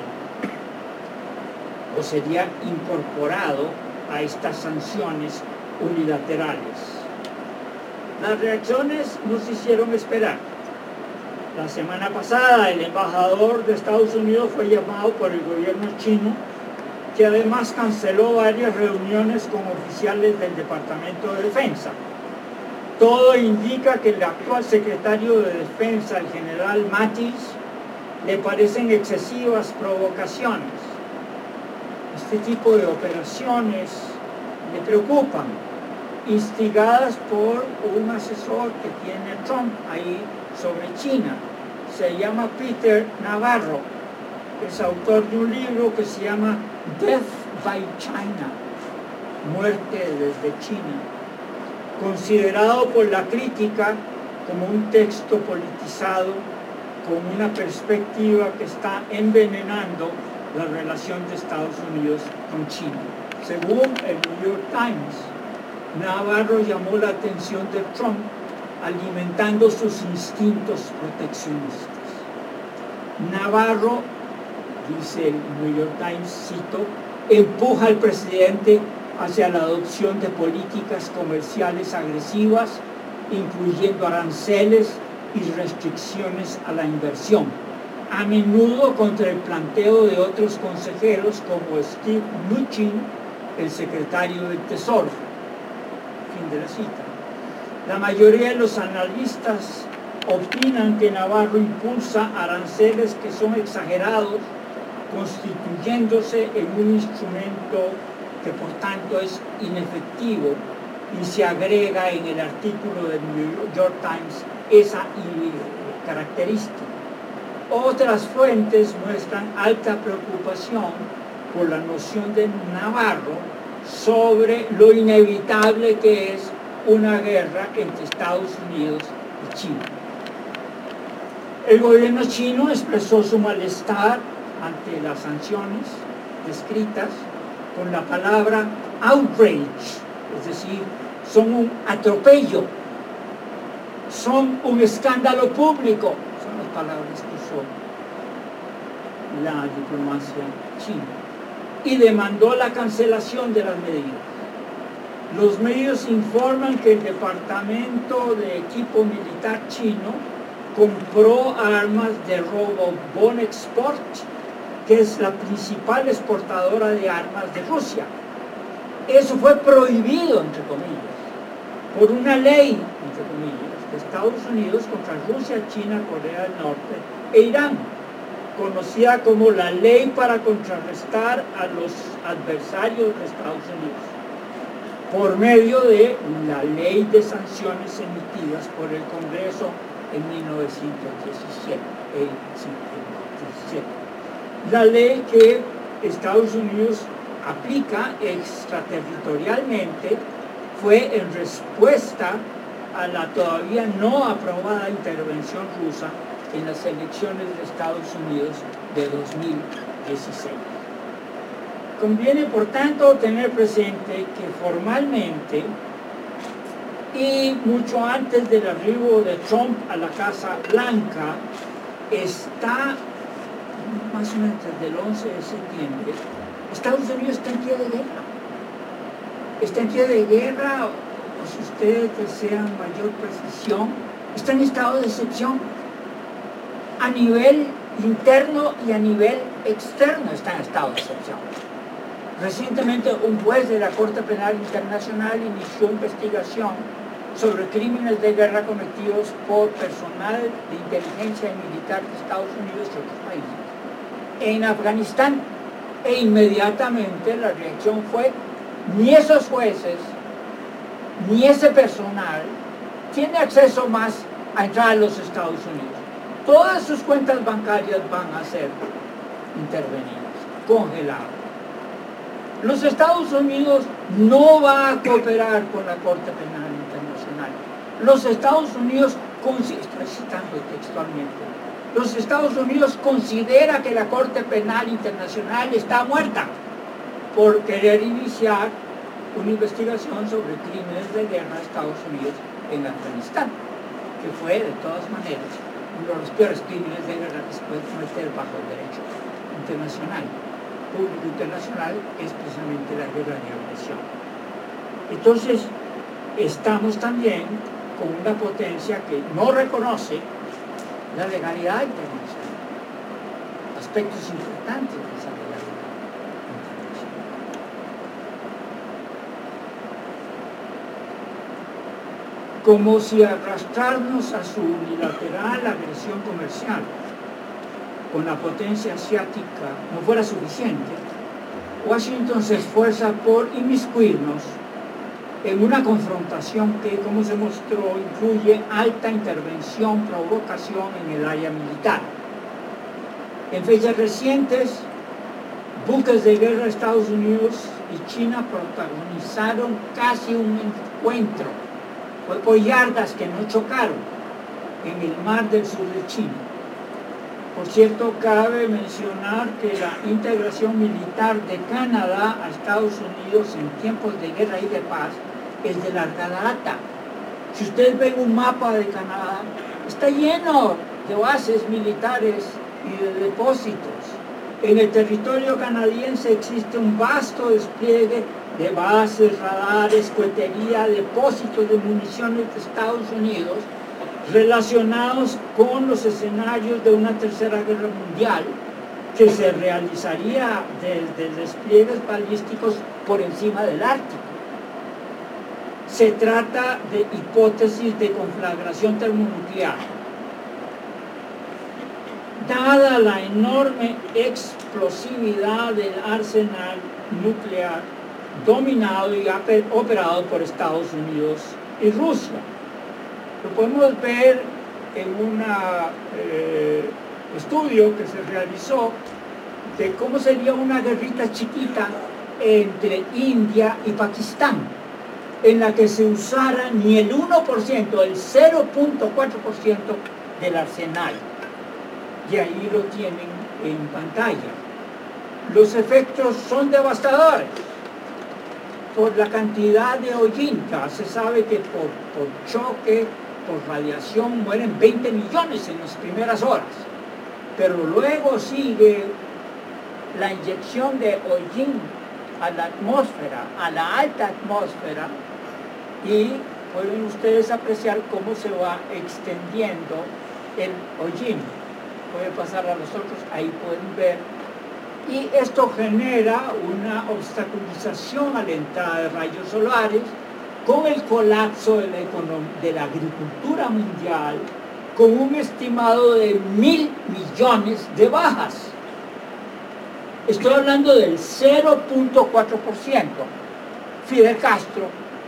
o sería incorporado a estas sanciones unilaterales. Las reacciones nos hicieron esperar. La semana pasada el embajador de Estados Unidos fue llamado por el gobierno chino, que además canceló varias reuniones con oficiales del Departamento de Defensa. Todo indica que el actual secretario de Defensa, el general Mattis, le parecen excesivas provocaciones. Este tipo de operaciones le preocupan, instigadas por un asesor que tiene Trump ahí sobre China. Se llama Peter Navarro, es autor de un libro que se llama Death by China, Muerte desde China, considerado por la crítica como un texto politizado con una perspectiva que está envenenando la relación de Estados Unidos con China. Según el New York Times, Navarro llamó la atención de Trump alimentando sus instintos proteccionistas. Navarro, dice el New York Times, cito, empuja al presidente hacia la adopción de políticas comerciales agresivas, incluyendo aranceles y restricciones a la inversión, a menudo contra el planteo de otros consejeros como Steve Mnuchin, el secretario del Tesoro. Fin de la cita. La mayoría de los analistas opinan que Navarro impulsa aranceles que son exagerados constituyéndose en un instrumento que por tanto es inefectivo, y se agrega en el artículo del New York Times esa característica. Otras fuentes muestran alta preocupación por la noción de Navarro sobre lo inevitable que es una guerra entre Estados Unidos y China. El gobierno chino expresó su malestar ante las sanciones descritas con la palabra outrage, es decir, son un atropello, son un escándalo público, son las palabras que usó la diplomacia china, y demandó la cancelación de las medidas. Los medios informan que el Departamento de Equipo Militar chino compró armas de robo Bonexport, que es la principal exportadora de armas de Rusia. Eso fue prohibido, entre comillas, por una ley, entre comillas, de Estados Unidos contra Rusia, China, Corea del Norte e Irán, conocida como la Ley para contrarrestar a los adversarios de Estados Unidos, por medio de la Ley de Sanciones emitidas por el Congreso en 1917. La ley que Estados Unidos aplica extraterritorialmente fue en respuesta a la todavía no aprobada intervención rusa en las elecciones de Estados Unidos de 2016. Conviene, por tanto, tener presente que formalmente y mucho antes del arribo de Trump a la Casa Blanca, está, más o menos desde el 11 de septiembre, Estados Unidos está en pie de guerra. Está en pie de guerra, o si ustedes desean mayor precisión, está en estado de excepción. A nivel interno y a nivel externo está en estado de excepción. Recientemente un juez de la Corte Penal Internacional inició investigación sobre crímenes de guerra cometidos por personal de inteligencia y militar de Estados Unidos y otros países en Afganistán, e inmediatamente la reacción fue: ni esos jueces ni ese personal tiene acceso más a entrar a los Estados Unidos. Todas sus cuentas bancarias van a ser intervenidas, congeladas. Los Estados Unidos no va a cooperar con la Corte Penal Internacional. Los Estados Unidos, estoy citando textualmente, los Estados Unidos considera que la Corte Penal Internacional está muerta por querer iniciar una investigación sobre crímenes de guerra de Estados Unidos en Afganistán, que fue, de todas maneras, uno de los peores crímenes de guerra que se puede cometer bajo el derecho internacional. Público internacional es precisamente la guerra de agresión. Entonces, estamos también con una potencia que no reconoce la legalidad internacional, aspectos importantes de esa legalidad internacional. Como si arrastrarnos a su unilateral agresión comercial con la potencia asiática no fuera suficiente, Washington se esfuerza por inmiscuirnos en una confrontación que, como se mostró, incluye alta intervención, provocación en el área militar. En fechas recientes, buques de guerra de Estados Unidos y China protagonizaron casi un encuentro. Fue por yardas que no chocaron en el mar del sur de China. Por cierto, cabe mencionar que la integración militar de Canadá a Estados Unidos en tiempos de guerra y de paz es de larga data. Si ustedes ven un mapa de Canadá, está lleno de bases militares y de depósitos. En el territorio canadiense existe un vasto despliegue de bases, radares, cohetería, depósitos de municiones de Estados Unidos relacionados con los escenarios de una tercera guerra mundial que se realizaría desde despliegues balísticos por encima del Ártico. Se trata de hipótesis de conflagración termonuclear, dada la enorme explosividad del arsenal nuclear dominado y operado por Estados Unidos y Rusia. Lo podemos ver en un estudio que se realizó de cómo sería una guerrita chiquita entre India y Pakistán, en la que se usara ni el 1%, el 0.4% del arsenal. Y ahí lo tienen en pantalla. Los efectos son devastadores por la cantidad de hollín. Se sabe que por choque, por radiación, mueren 20 millones en las primeras horas. Pero luego sigue la inyección de hollín a la atmósfera, a la alta atmósfera, y pueden ustedes apreciar cómo se va extendiendo el hollín. Puede pasar a los otros, ahí pueden ver. Y esto genera una obstaculización a la entrada de rayos solares, con el colapso de la agricultura mundial, con un estimado de 1.000 millones de bajas. Estoy hablando del 0.4%. Fidel Castro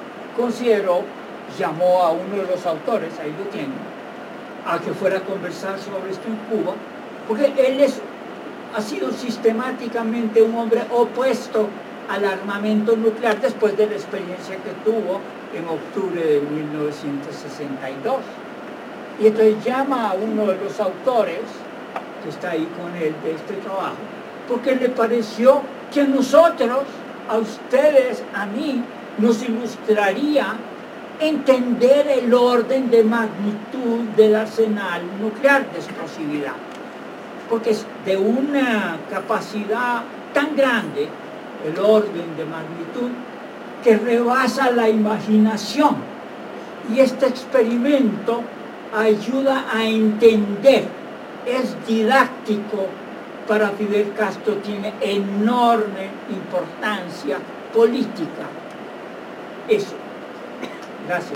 llamó a uno de los autores, ahí lo tienen, a que fuera a conversar sobre esto en Cuba, porque él ha sido sistemáticamente un hombre opuesto al armamento nuclear después de la experiencia que tuvo en octubre de 1962. Y entonces llama a uno de los autores, que está ahí con él, de este trabajo, porque le pareció que a nosotros, a ustedes, a mí, nos ilustraría entender el orden de magnitud del arsenal nuclear de explosividad, porque es de una capacidad tan grande, el orden de magnitud, que rebasa la imaginación. Y este experimento ayuda a entender, es didáctico para Fidel Castro, tiene enorme importancia política. Eso. Gracias.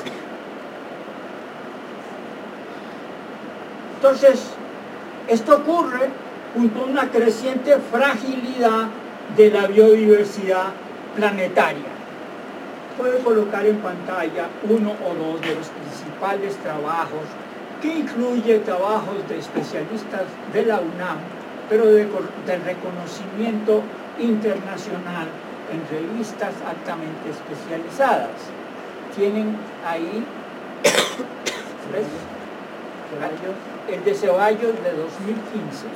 Entonces, esto ocurre junto a una creciente fragilidad de la biodiversidad planetaria. Puede colocar en pantalla uno o dos de los principales trabajos, que incluye trabajos de especialistas de la UNAM, pero de reconocimiento internacional en revistas altamente especializadas. Tienen ahí el de Ceballos de 2015,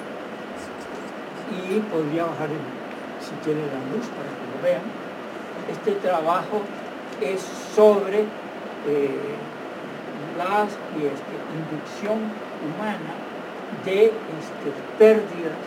y podría bajar si quiere la luz para que lo vean. Este trabajo es sobre la inducción humana de pérdidas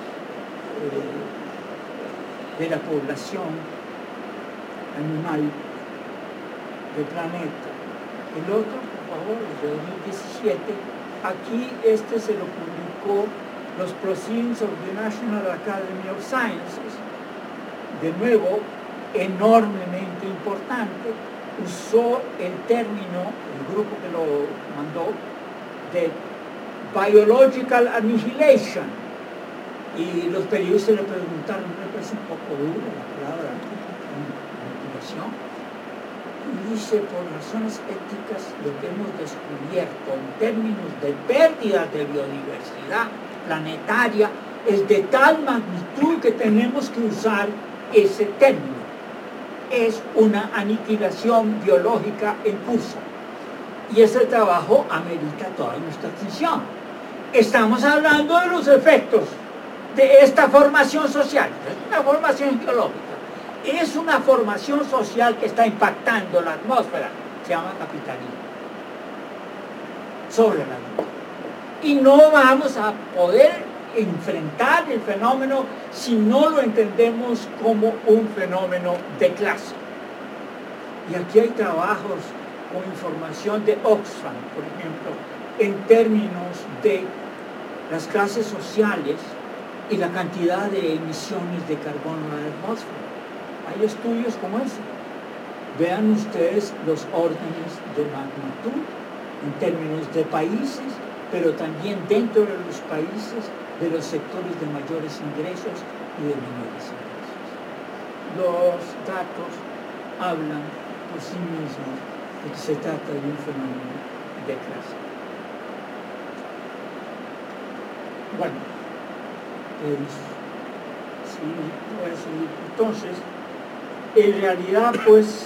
de la población animal del planeta. El otro, por favor, es de 2017. Aquí se lo publicó los Proceedings of the National Academy of Sciences. De nuevo, enormemente importante. Usó el término, el grupo que lo mandó, de biological annihilation. Y los periodistas le preguntaron, ¿no le parece un poco dura la palabra aniquilación? Y dice, por razones éticas, lo que hemos descubierto en términos de pérdida de biodiversidad planetaria es de tal magnitud que tenemos que usar ese término. Es una aniquilación biológica en curso. Y ese trabajo amerita toda nuestra atención. Estamos hablando de los efectos de esta formación social. Es una formación biológica. Es una formación social que está impactando la atmósfera. Se llama capitalismo. Sobre la vida. Y no vamos a poder enfrentar el fenómeno si no lo entendemos como un fenómeno de clase. Y aquí hay trabajos con información de Oxfam, por ejemplo, en términos de las clases sociales y la cantidad de emisiones de carbono en la atmósfera. Hay estudios como ese. Vean ustedes los órdenes de magnitud en términos de países, pero también dentro de los países, de los sectores de mayores ingresos y de menores ingresos. Los datos hablan por sí mismos de que se trata de un fenómeno de clase. Bueno, sí, voy a seguir. Entonces, en realidad, pues,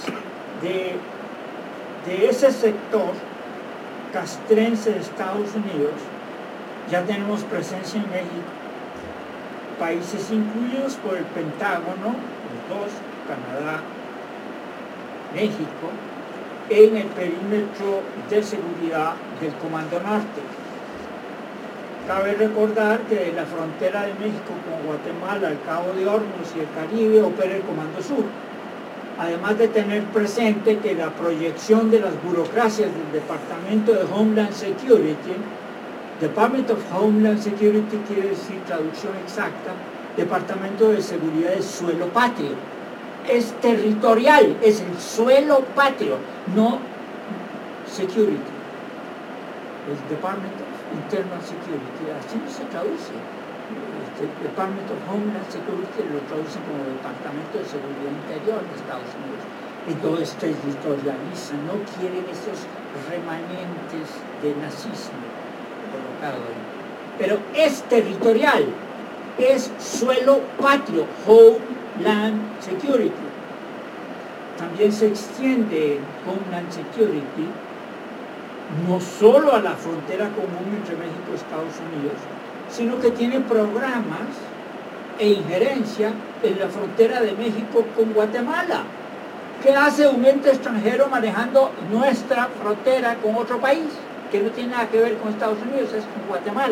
de ese sector castrense de Estados Unidos, ya tenemos presencia en México. Países incluidos por el Pentágono, los dos, Canadá, México, en el perímetro de seguridad del Comando Norte. Cabe recordar que de la frontera de México con Guatemala, el Cabo de Hornos y el Caribe opera el Comando Sur. Además de tener presente que la proyección de las burocracias del Departamento de Homeland Security, Department of Homeland Security quiere decir, traducción exacta, Departamento de Seguridad del Suelo Patrio. Es territorial, es el suelo patrio, no security. Es Department of Internal Security, así no se traduce. Department of Homeland Security lo traducen como Departamento de Seguridad Interior de Estados Unidos. Entonces territorializa, no quieren esos remanentes de nazismo colocado ahí. Pero es territorial, es suelo patrio, Homeland Security. También se extiende Homeland Security no solo a la frontera común entre México y Estados Unidos, sino que tiene programas e injerencia en la frontera de México con Guatemala. ¿Qué hace un ente extranjero manejando nuestra frontera con otro país que no tiene nada que ver con Estados Unidos, es con Guatemala?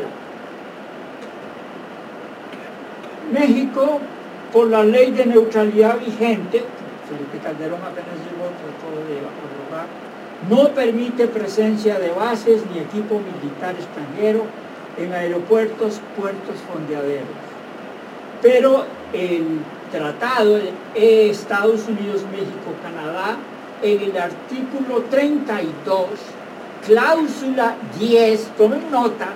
México, por la ley de neutralidad vigente, Felipe Calderón apenas llegó, trató de aprobar, no permite presencia de bases ni equipo militar extranjero en aeropuertos, puertos, fondeaderos. Pero el tratado de Estados Unidos, México, Canadá, en el artículo 32, cláusula 10, tomen nota,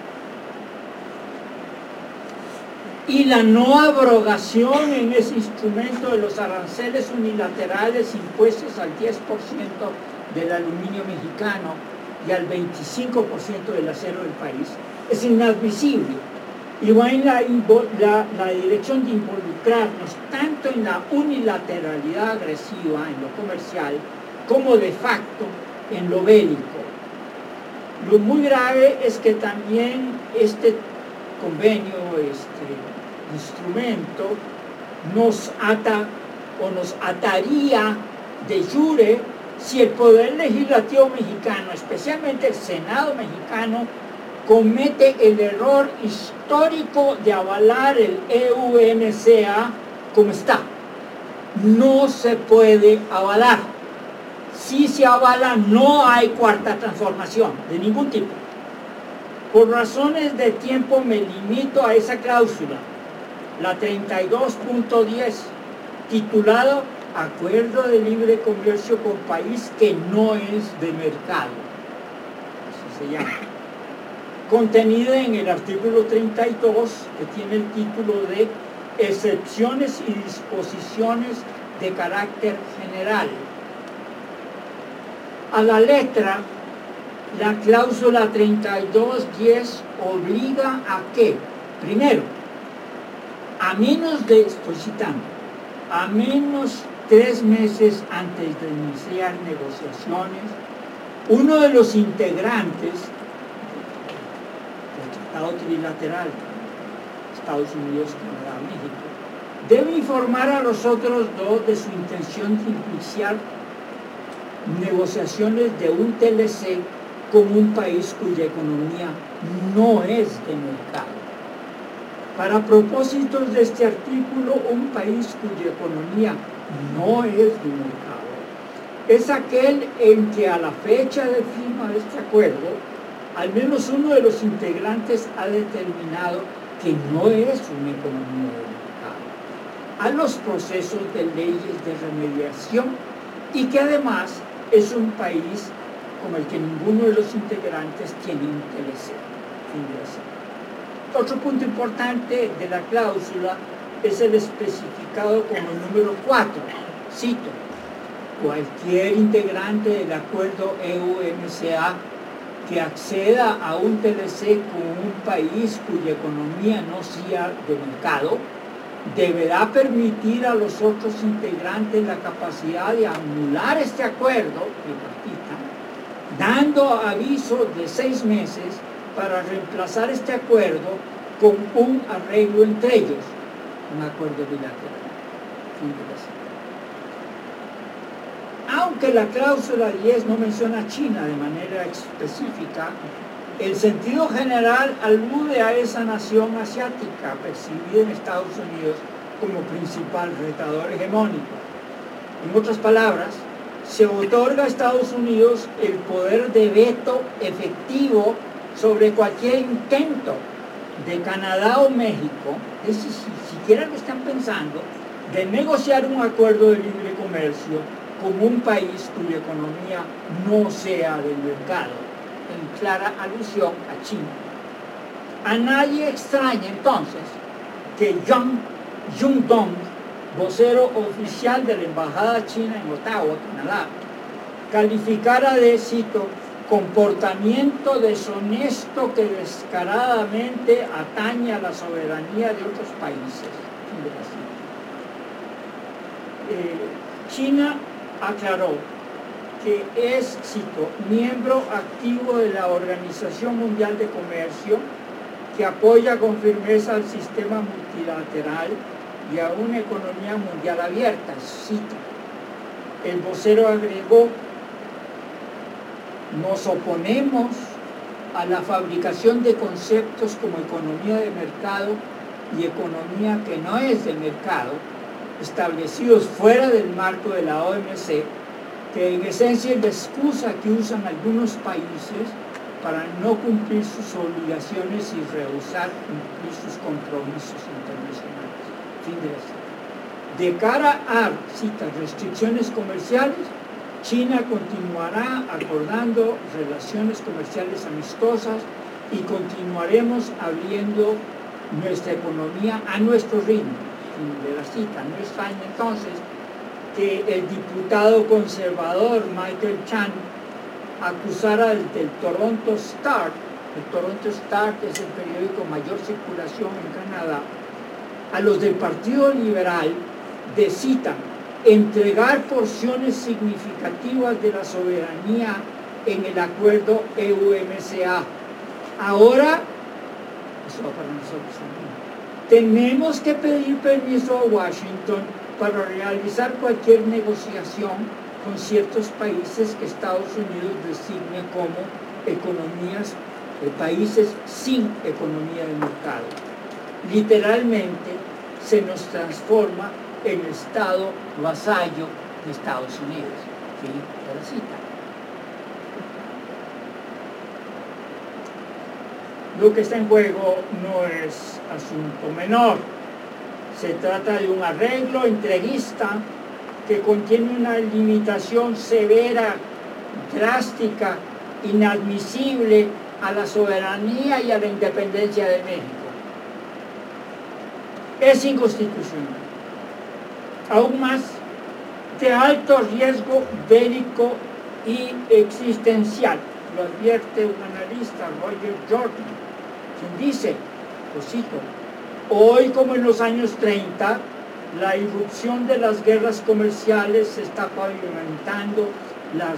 y la no abrogación en ese instrumento de los aranceles unilaterales impuestos al 10% del aluminio mexicano y al 25% del acero del país, es inadmisible. Y va en la dirección de involucrarnos tanto en la unilateralidad agresiva, en lo comercial, como de facto en lo bélico. Lo muy grave es que también este convenio, este instrumento, nos ata o nos ataría de jure si el Poder Legislativo mexicano, especialmente el Senado mexicano, comete el error histórico de avalar el EUMCA como está. No se puede avalar. Si se avala, no hay cuarta transformación de ningún tipo. Por razones de tiempo me limito a esa cláusula, la 32.10, titulado Acuerdo de Libre Comercio con país que no es de mercado. Así se llama. Contenida en el artículo 32, que tiene el título de Excepciones y disposiciones de carácter general. A la letra, la cláusula 32.10 obliga a que, primero, a menos de, estoy citando, a menos 3 meses antes de iniciar negociaciones, uno de los integrantes del Tratado Trilateral, Estados Unidos, Canadá, México, debe informar a los otros dos de su intención de iniciar negociaciones de un TLC con un país cuya economía no es de mercado. Para propósitos de este artículo, un país cuya economía no es de mercado es aquel en que a la fecha de firma de este acuerdo, al menos uno de los integrantes ha determinado que no es una economía de mercado, a los procesos de leyes de remediación y que además es un país como el que ninguno de los integrantes tiene un TLC. Otro punto importante de la cláusula es el especificado como el número 4. Cito: cualquier integrante del acuerdo EU-MCA que acceda a un TLC con un país cuya economía no sea de mercado, deberá permitir a los otros integrantes la capacidad de anular este acuerdo, dando aviso de 6 meses para reemplazar este acuerdo con un arreglo entre ellos, un acuerdo bilateral. Fin de la cita. Aunque la cláusula 10 no menciona a China de manera específica, el sentido general alude a esa nación asiática percibida en Estados Unidos como principal retador hegemónico. En otras palabras, se otorga a Estados Unidos el poder de veto efectivo sobre cualquier intento de Canadá o México, es decir, si siquiera lo están pensando, de negociar un acuerdo de libre comercio con un país cuya economía no sea del mercado, en clara alusión a China. A nadie extraña entonces que Jung Dong, vocero oficial de la Embajada China en Ottawa, Canadá, calificara de, cito, comportamiento deshonesto que descaradamente atañe a la soberanía de otros países. China aclaró que es, cito, miembro activo de la Organización Mundial de Comercio, que apoya con firmeza al sistema multilateral y a una economía mundial abierta, cito. El vocero agregó: nos oponemos a la fabricación de conceptos como economía de mercado y economía que no es de mercado, establecidos fuera del marco de la OMC, que en esencia es la excusa que usan algunos países para no cumplir sus obligaciones y rehusar cumplir sus compromisos internacionales. Fin de la cita. De cara a, cita, restricciones comerciales, China continuará acordando relaciones comerciales amistosas y continuaremos abriendo nuestra economía a nuestro ritmo. Fin de la cita. No extraña entonces que el diputado conservador Michael Chan acusara del Toronto Star, el Toronto Star, que es el periódico mayor circulación en Canadá, a los del Partido Liberal de, cita, entregar porciones significativas de la soberanía en el acuerdo EU-MCA. Ahora, eso va para nosotros también, tenemos que pedir permiso a Washington para realizar cualquier negociación con ciertos países que Estados Unidos designe como economías, países sin economía de mercado. Literalmente se nos transforma en Estado vasallo de Estados Unidos. Fin de la cita. Lo que está en juego no es asunto menor. Se trata de un arreglo entreguista que contiene una limitación severa, drástica, inadmisible a la soberanía y a la independencia de México. Es inconstitucional. Aún más, de alto riesgo bélico y existencial, lo advierte un analista, Roger Jordan, quien dice, lo cito: hoy como en los años 30, la irrupción de las guerras comerciales se está pavimentando la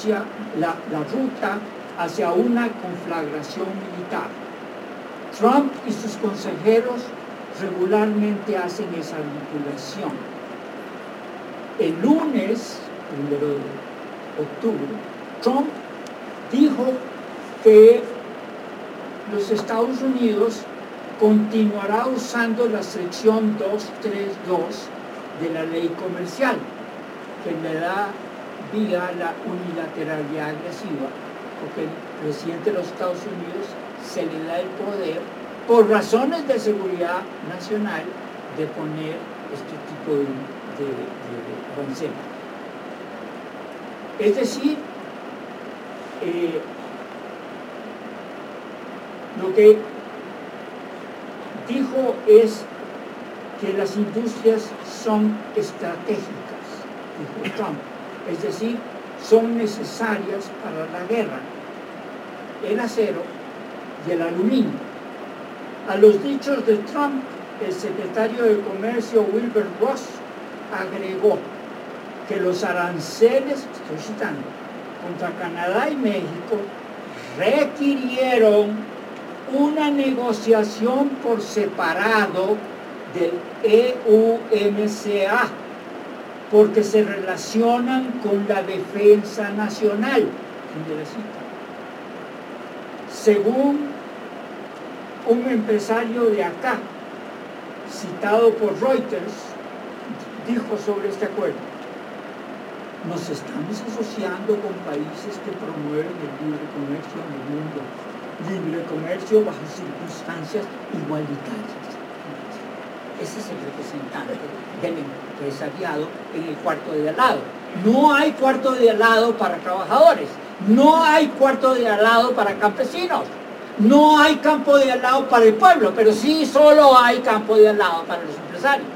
ruta hacia una conflagración militar. Trump y sus consejeros regularmente hacen esa vinculación. El lunes, 1 de octubre, Trump dijo que los Estados Unidos continuará usando la sección 232 de la ley comercial, que le da vía a la unilateralidad agresiva, porque el presidente de los Estados Unidos se le da el poder, por razones de seguridad nacional, de poner este tipo de aranceles. Es decir, lo que es que las industrias son estratégicas, dijo Trump, es decir, son necesarias para la guerra, el acero y el aluminio. A los dichos de Trump, el secretario de Comercio Wilbur Ross agregó que los aranceles, estoy citando, contra Canadá y México requirieron una negociación por separado del EUMCA, porque se relacionan con la defensa nacional. Fin de la cita. Según un empresario de acá, citado por Reuters, dijo sobre este acuerdo: nos estamos asociando con países que promueven el libre comercio en el mundo, libre comercio bajo circunstancias igualitarias. Ese es el representante del empresariado en el cuarto de al lado. No hay cuarto de al lado para trabajadores, no hay cuarto de al lado para campesinos, no hay campo de al lado para el pueblo, pero sí solo hay campo de al lado para los empresarios.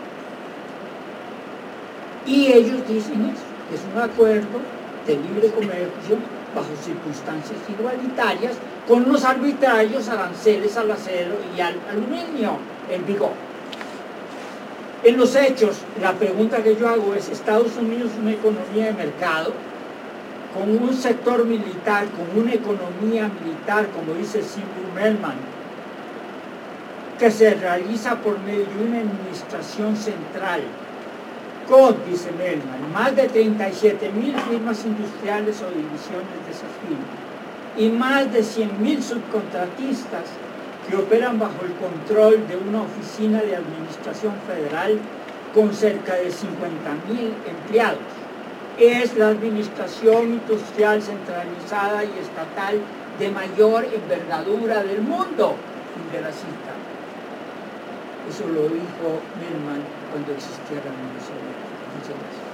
Y ellos dicen eso, que es un acuerdo de libre comercio bajo circunstancias igualitarias, con los arbitrarios aranceles al acero y al aluminio en vigor. En los hechos, la pregunta que yo hago es: ¿Estados Unidos es una economía de mercado, con un sector militar, con una economía militar, como dice Seymour Melman, que se realiza por medio de una administración central, con, dice Melman, más de 37.000 firmas industriales o divisiones de esas firmas y más de 100.000 subcontratistas que operan bajo el control de una oficina de administración federal con cerca de 50.000 empleados? Es la administración industrial centralizada y estatal de mayor envergadura del mundo. Fin de la cita. Eso lo dijo Melman cuando existía la Unión Soviética. Muchas gracias.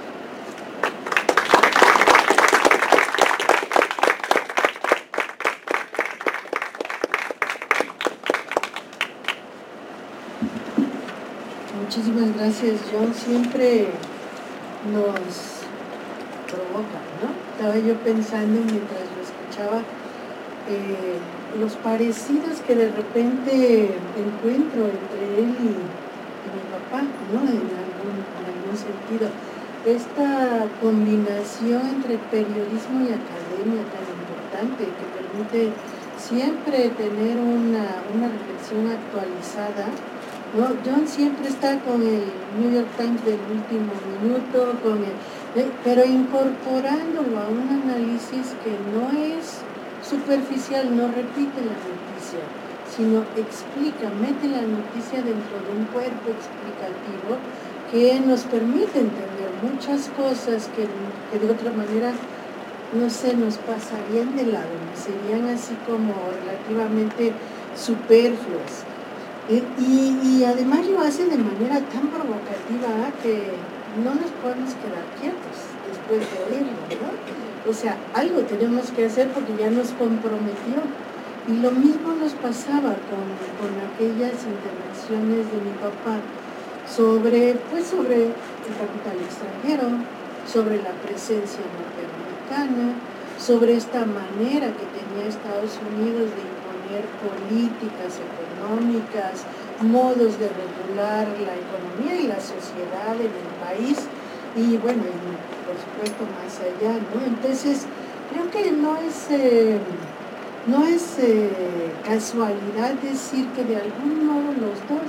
Muchísimas gracias, John. Siempre nos provoca, ¿no? Estaba yo pensando mientras lo escuchaba, los parecidos que de repente encuentro entre él y mi papá, ¿no? En algún sentido. Esta combinación entre periodismo y academia tan importante que permite siempre tener una reflexión actualizada, ¿no? John siempre está con el New York Times del último minuto, pero incorporándolo a un análisis que no es superficial, no repite la noticia, sino explica, mete la noticia dentro de un cuerpo explicativo que nos permite entender muchas cosas que de otra manera, no sé, nos pasarían de lado, serían así como relativamente superfluas. Y además lo hace de manera tan provocativa que no nos podemos quedar quietos después de oírlo, ¿no? O sea, algo tenemos que hacer porque ya nos comprometió. Y lo mismo nos pasaba con aquellas intervenciones de mi papá sobre el capital extranjero, sobre la presencia norteamericana, sobre esta manera que tenía Estados Unidos de imponer políticas económicas, modos de regular la economía y la sociedad en el país, y bueno, por supuesto más allá, ¿no? Entonces, creo que no es casualidad decir que de algún modo los dos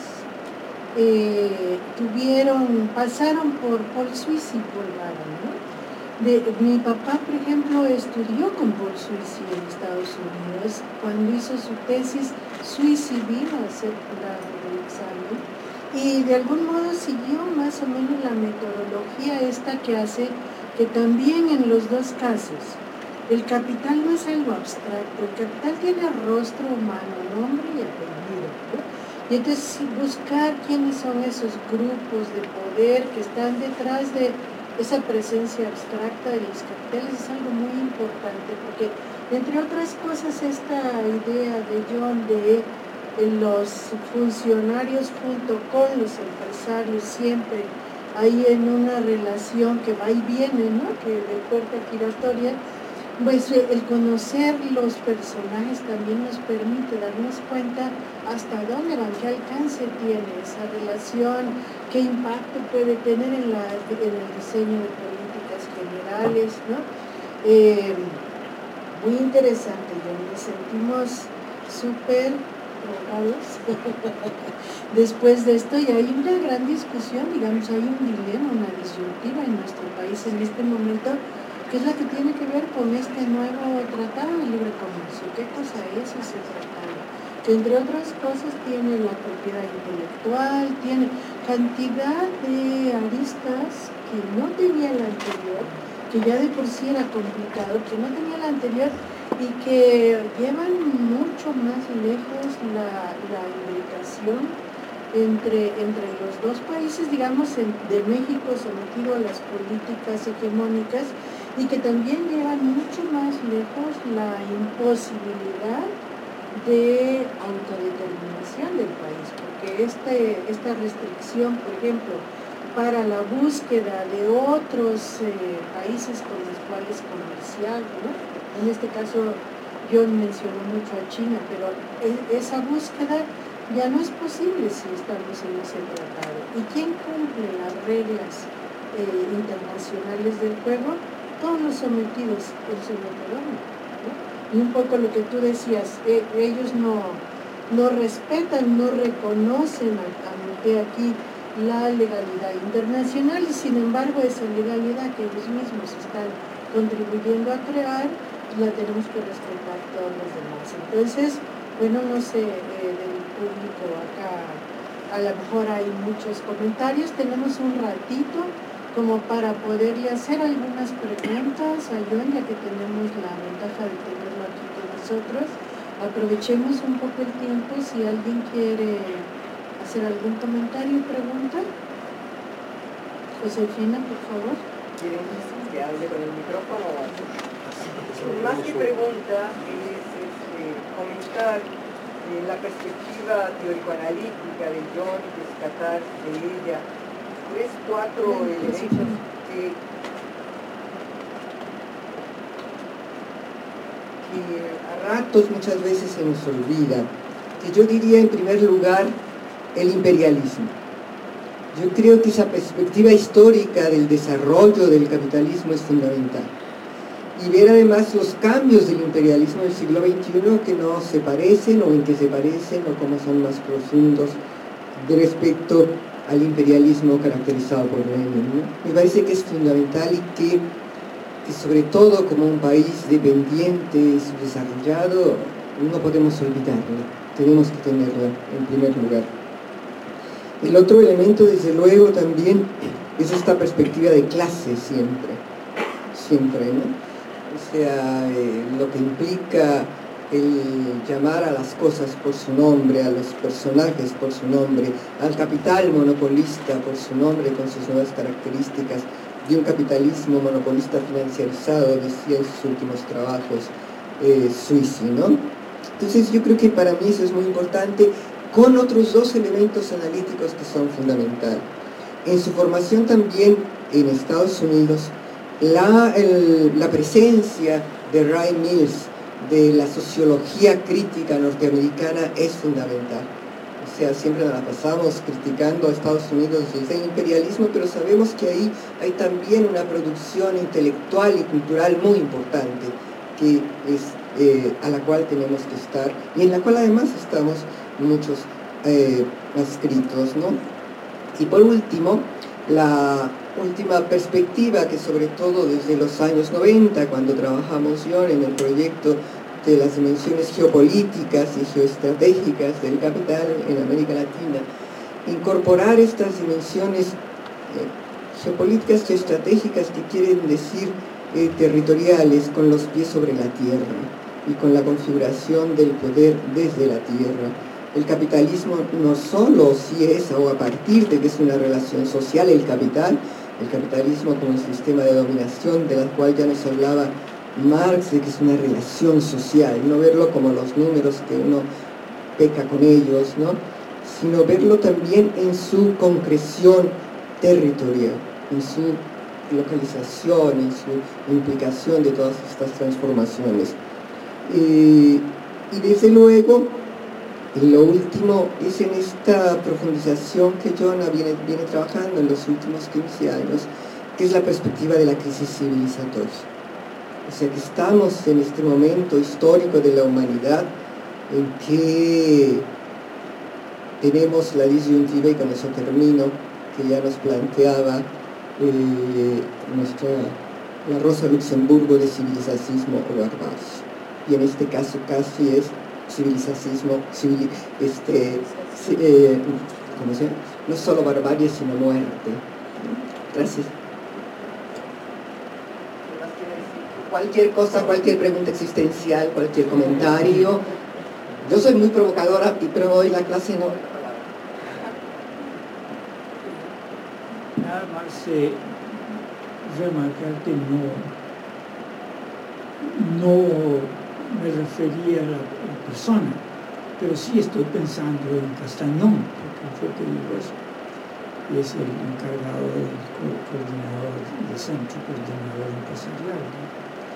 pasaron por Paul Sweezy y Paul Baran, ¿no? Mi papá, por ejemplo, estudió con Paul Sweezy en Estados Unidos. Cuando hizo su tesis, Sweezy vino a hacer el examen y de algún modo siguió más o menos la metodología esta que hace que también en los dos casos el capital no es algo abstracto, el capital tiene rostro humano, nombre y apellido, ¿no? Y entonces buscar quiénes son esos grupos de poder que están detrás de esa presencia abstracta de los capitales es algo muy importante, porque entre otras cosas esta idea de John de los funcionarios junto con los empresarios siempre ahí en una relación que va y viene, ¿no? Que de puerta giratoria, pues el conocer los personajes también nos permite darnos cuenta hasta dónde van, qué alcance tiene esa relación, qué impacto puede tener en el diseño de políticas generales, ¿no? Muy interesante, John, nos sentimos súper provocados después de esto, y hay una gran discusión, digamos, hay un dilema, una disyuntiva en nuestro país en este momento, que es la que tiene que ver con este nuevo Tratado de Libre Comercio. ¿Qué cosa es ese tratado? Que entre otras cosas tiene la propiedad intelectual, tiene cantidad de aristas que no tenía el anterior, que ya de por sí era complicado, que no tenía el anterior y que llevan mucho más lejos la imbricación entre los dos países, digamos, de México sometido a las políticas hegemónicas, y que también llevan mucho más lejos la imposibilidad de autodeterminación del país, porque esta restricción, por ejemplo, para la búsqueda de otros países con los cuales comerciar, ¿no? En este caso, John mencionó mucho a China, pero esa búsqueda ya no es posible si estamos en ese tratado. ¿Y quién cumple las reglas internacionales del juego? Todos los sometidos, el sometedor, ¿no? Y un poco lo que tú decías, ellos no respetan, no reconocen, anoté aquí, la legalidad internacional, y sin embargo esa legalidad que ellos mismos están contribuyendo a crear, la tenemos que respetar todos los demás. Entonces, bueno, no sé, del público acá, a lo mejor hay muchos comentarios, tenemos un ratito como para poderle hacer algunas preguntas a John, ya que tenemos la ventaja de tenerlo aquí con nosotros. Aprovechemos un poco el tiempo, si alguien quiere hacer algún comentario o pregunta. Josefina, por favor. ¿Quieren que hable con el micrófono? Más que pregunta, es comentar la perspectiva teórico-analítica de John y rescatar de ella 3-4 elementos que a ratos muchas veces se nos olvida, que yo diría en primer lugar el imperialismo. Yo creo que esa perspectiva histórica del desarrollo del capitalismo es fundamental. Y ver además los cambios del imperialismo del siglo XXI que no se parecen, o en que se parecen, o cómo son más profundos respecto al imperialismo caracterizado por Lenin, ¿no? Me parece que es fundamental y que sobre todo como un país dependiente y subdesarrollado no podemos olvidarlo, tenemos que tenerlo en primer lugar. El otro elemento, desde luego, también es esta perspectiva de clase siempre, ¿no? O sea, lo que implica el llamar a las cosas por su nombre, a los personajes por su nombre, al capital monopolista por su nombre, con sus nuevas características, de un capitalismo monopolista financiarizado, decía en sus últimos trabajos Suisi, ¿no? Entonces yo creo que para mí eso es muy importante, con otros dos elementos analíticos que son fundamentales. En su formación también en Estados Unidos, la presencia de Ray Mills, de la sociología crítica norteamericana, es fundamental. O sea, siempre nos la pasamos criticando a Estados Unidos desde el imperialismo, pero sabemos que ahí hay también una producción intelectual y cultural muy importante, que es, a la cual tenemos que estar, y en la cual además estamos muchos adscritos, ¿no? Y por último, la última perspectiva, que sobre todo desde los años 90, cuando trabajamos yo en el proyecto de las dimensiones geopolíticas y geoestratégicas del capital en América Latina, incorporar estas dimensiones geopolíticas, geoestratégicas, que quieren decir territoriales, con los pies sobre la tierra y con la configuración del poder desde la tierra. El capitalismo no solo si es o a partir de que es una relación social el capitalismo como un sistema de dominación, de la cual ya nos hablaba Marx, de que es una relación social, no verlo como los números que uno peca con ellos, ¿no? Sino verlo también en su concreción territorial, en su localización, en su implicación de todas estas transformaciones. Y desde luego, lo último es en esta profundización que Jona viene trabajando en los últimos 15 años, que es la perspectiva de la crisis civilizatoria. O sea que estamos en este momento histórico de la humanidad en que tenemos la disyuntiva, y con eso termino, que ya nos planteaba la Rosa Luxemburgo, de civilizacismo o barbarie. Y en este caso casi es civilizacismo, ¿cómo se llama? No solo barbarie, sino muerte. Gracias. Cualquier cosa, cualquier pregunta existencial, cualquier comentario. Yo soy muy provocadora, pero hoy la clase no. Nada más remarcar que no me refería a la persona, pero sí estoy pensando en Castañón, porque fue que dijo eso, y es el encargado del coordinador del centro, coordinador empresarial, ¿no?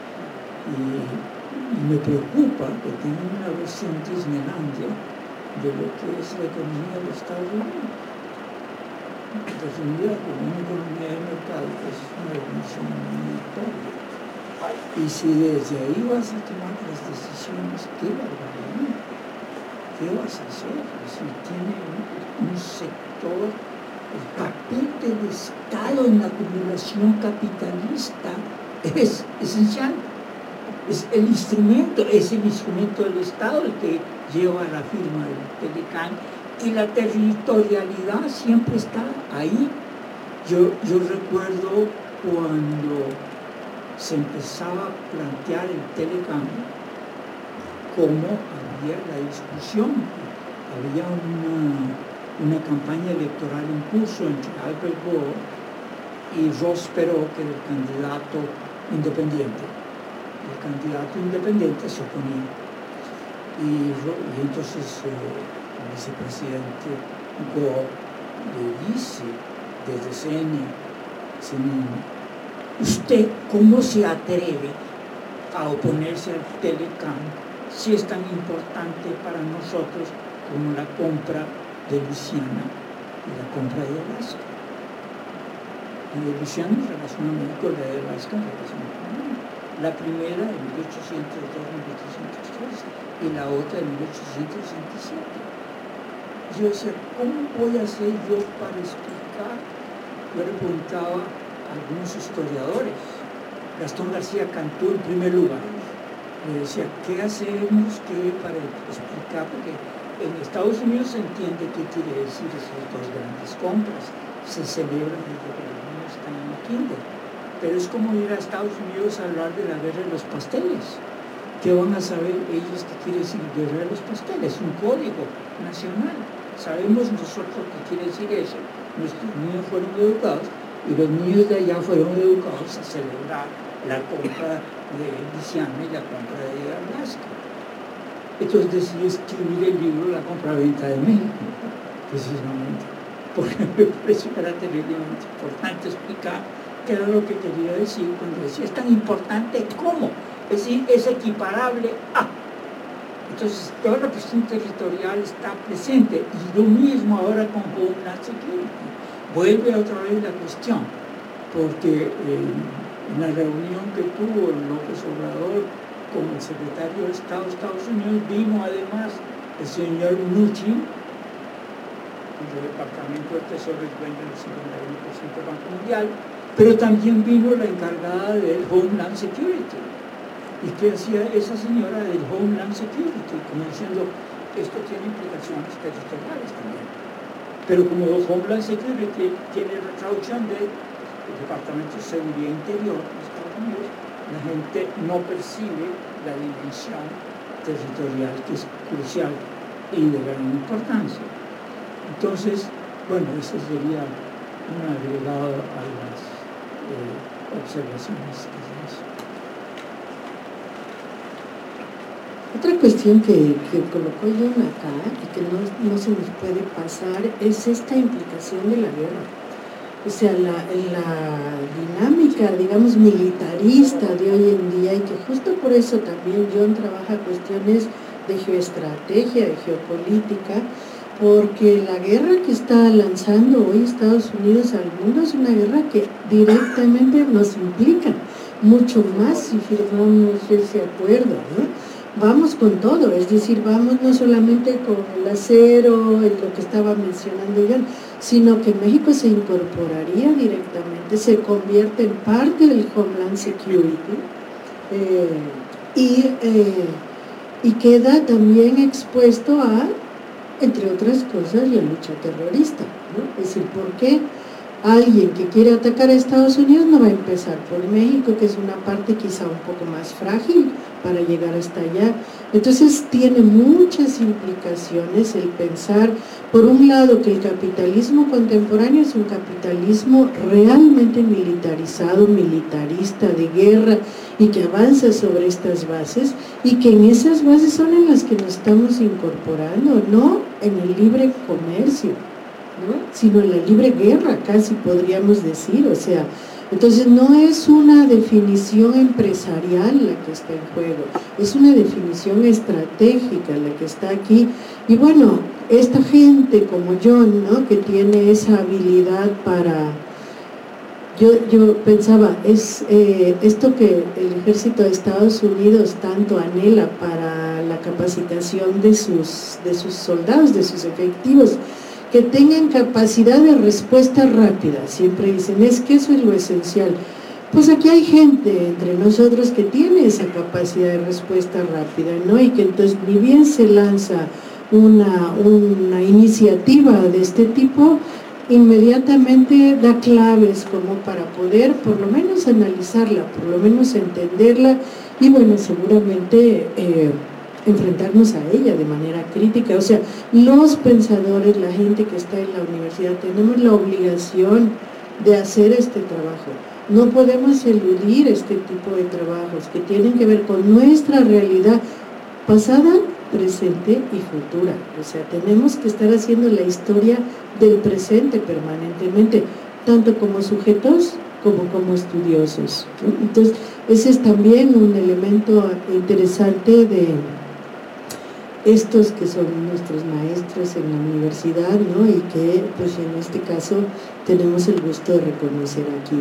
Y me preocupa que tengan una versión Disneylandia de lo que es la economía de Estados Unidos, definida como una economía de mercado, que es una definición muy pobre. Y si desde ahí vas a tomar las decisiones, qué barbaridad, ¿qué vas a hacer? Si tiene un sector, el papel del Estado en la acumulación capitalista es esencial. Es el instrumento del Estado el que lleva la firma del Telecán, y la territorialidad siempre está ahí. Yo recuerdo cuando se empezaba a plantear el Telecán, cómo había la discusión. Había una campaña electoral en curso entre Albert Gore y Ross Perot, que era el candidato independiente. El candidato independiente se oponía. Y entonces el vicepresidente Gore le dice desde CNN, ¿usted cómo se atreve a oponerse al Telecán si es tan importante para nosotros como la compra de Luisiana y la compra de Alaska? Y de Luisiana en relación a México, la de Alaska en relación a México. La primera en 1802-1803 y la otra en 1867. Yo decía, ¿cómo voy a hacer yo para explicar? Yo le preguntaba a algunos historiadores, Gastón García Cantú en primer lugar, le decía, ¿qué hacemos para explicar? Porque en Estados Unidos se entiende qué quiere decir esas dos grandes compras, se celebran desde que los niños están en el kinder. Pero es como ir a Estados Unidos a hablar de la guerra de los pasteles. ¿Qué van a saber ellos qué quiere decir guerra de los pasteles? Un código nacional. Sabemos nosotros qué quiere decir eso. Nuestros niños fueron educados y los niños de allá fueron educados a celebrar la compra de Luisiana y la compra de Alaska. Entonces decidí escribir el libro La compra-venta de México, precisamente, porque me pareció que era terriblemente importante explicar qué era lo que quería decir cuando decía, es tan importante como, es decir, es equiparable a. Entonces, toda la cuestión territorial está presente, y lo mismo ahora con Homeland Security. Vuelve otra vez la cuestión, porque en la reunión que tuvo López Obrador con el secretario de Estado de Estados Unidos, vino además el señor Mnuchin, del Departamento del Tesoro, es dueño del 51% del Banco Mundial, pero también vino la encargada del Homeland Security. ¿Y qué hacía esa señora del Homeland Security? Como diciendo, esto tiene implicaciones territoriales también. Pero como Homeland Security tiene la traducción del Departamento de Seguridad Interior de Estados Unidos, la gente no percibe la dimensión territorial, que es crucial y de gran importancia. Entonces, bueno, eso sería un agregado a las observaciones que se hacen. Otra cuestión que colocó John acá y que no se nos puede pasar es esta implicación de la guerra. O sea, la dinámica, digamos, militarista de hoy en día, y que justo por eso también John trabaja cuestiones de geoestrategia, de geopolítica, porque la guerra que está lanzando hoy Estados Unidos al mundo es una guerra que directamente nos implica, mucho más si firmamos ese acuerdo, ¿no? Vamos con todo, es decir, vamos no solamente con el acero, lo que estaba mencionando John, sino que México se incorporaría directamente, se convierte en parte del Homeland Security y queda también expuesto a, entre otras cosas, la lucha terrorista, ¿no? Es decir, ¿por qué alguien que quiere atacar a Estados Unidos no va a empezar por México, que es una parte quizá un poco más frágil para llegar hasta allá? Entonces tiene muchas implicaciones el pensar, por un lado, que el capitalismo contemporáneo es un capitalismo realmente militarizado, militarista, de guerra, y que avanza sobre estas bases, y que en esas bases son en las que nos estamos incorporando, no en el libre comercio, ¿no? Sino en la libre guerra, casi podríamos decir. O sea, entonces no es una definición empresarial la que está en juego, es una definición estratégica la que está aquí. Y bueno, esta gente como John, ¿no?, que tiene esa habilidad para... Yo pensaba, es esto que el ejército de Estados Unidos tanto anhela para la capacitación de sus soldados, de sus efectivos, que tengan capacidad de respuesta rápida. Siempre dicen, es que eso es lo esencial. Pues aquí hay gente entre nosotros que tiene esa capacidad de respuesta rápida, ¿no? Y que entonces ni bien se lanza una iniciativa de este tipo, inmediatamente da claves como para poder por lo menos analizarla, por lo menos entenderla y bueno, seguramente enfrentarnos a ella de manera crítica. O sea, los pensadores, la gente que está en la universidad, tenemos la obligación de hacer este trabajo. No podemos eludir este tipo de trabajos que tienen que ver con nuestra realidad pasada, presente y futura. O sea, tenemos que estar haciendo la historia del presente permanentemente, tanto como sujetos como estudiosos, ¿no? Entonces, ese es también un elemento interesante de estos que son nuestros maestros en la universidad, ¿no? Y que, pues en este caso, tenemos el gusto de reconocer aquí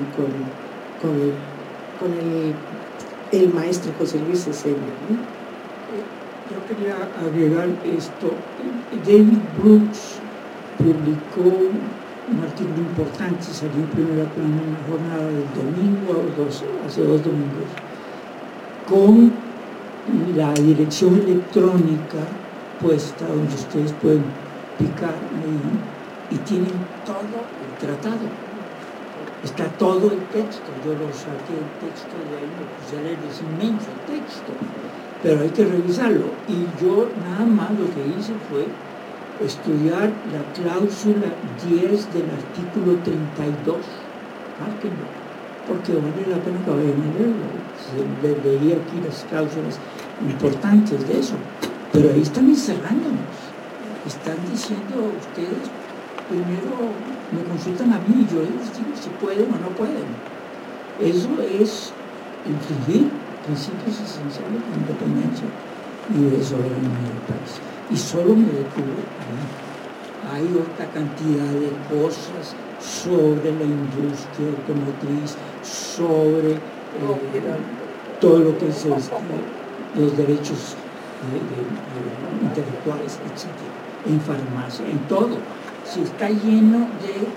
con el maestro José Luis Ceseña, ¿no? Yo quería agregar esto. David Brooks publicó un artículo importante, salió en primera plana en la jornada del domingo, hace 2 domingos, con la dirección electrónica puesta, donde ustedes pueden picar ahí, y tienen todo el tratado. Está todo el texto. Yo lo saqué el texto de ahí, lo puse a leer, es inmenso el texto, pero hay que revisarlo. Y yo nada más lo que hice fue estudiar la cláusula 10 del artículo 32, márquenlo, porque vale la pena que vayan a leerlo. Leí aquí las cláusulas importantes de eso, pero ahí están encerrándonos, están diciendo ustedes, primero me consultan a mí y yo les digo si pueden o no pueden. Eso es infringir principios esenciales de independencia y de soberanía del país. Y solo me detuve ahí. Hay otra cantidad de cosas sobre la industria automotriz, sobre todo lo que es los derechos intelectuales, etc. En farmacia, en todo. Si está lleno de...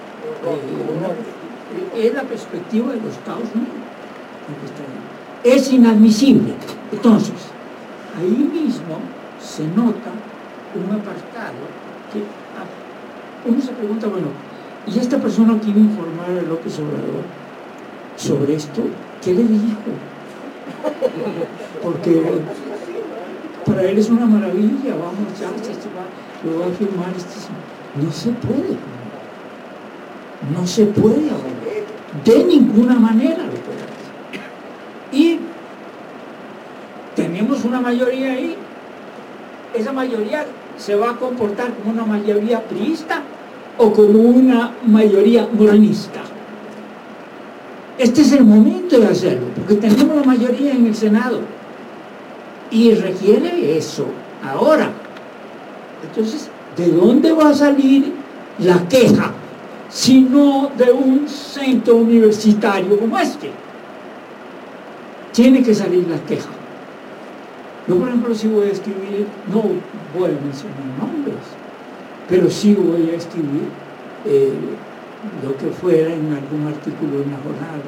es la perspectiva de los Estados Unidos. Es inadmisible. Entonces, ahí mismo se nota un apartado que uno se pregunta, bueno, ¿y esta persona que iba a informar a López Obrador sobre esto, qué le dijo? Porque para él es una maravilla, vamos, ya lo va a firmar no se puede. No se puede ahora. De ninguna manera lo puede hacer. Y tenemos una mayoría ahí esa mayoría se va a comportar como una mayoría priista o como una mayoría morenista. Este es el momento de hacerlo, porque tenemos la mayoría en el Senado y requiere eso ahora. Entonces, ¿de dónde va a salir la queja si no de un centro universitario como este? Tiene que salir la queja. Yo, por ejemplo, si voy a escribir, no voy a mencionar nombres, pero sí voy a escribir lo que fuera en algún artículo en la jornada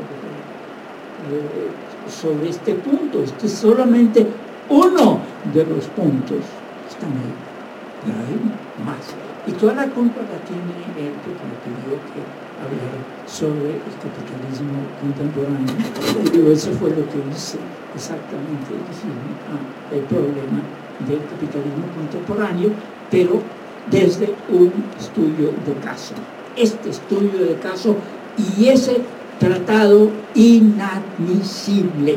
sobre este punto. Este es solamente uno de los puntos que están ahí, pero hay más. Y toda la culpa la tiene él, porque me pidió que hablara sobre el capitalismo contemporáneo. Y eso fue lo que hice exactamente, dirigirme al problema del capitalismo contemporáneo, pero desde un estudio de caso. Este estudio de caso y ese tratado inadmisible.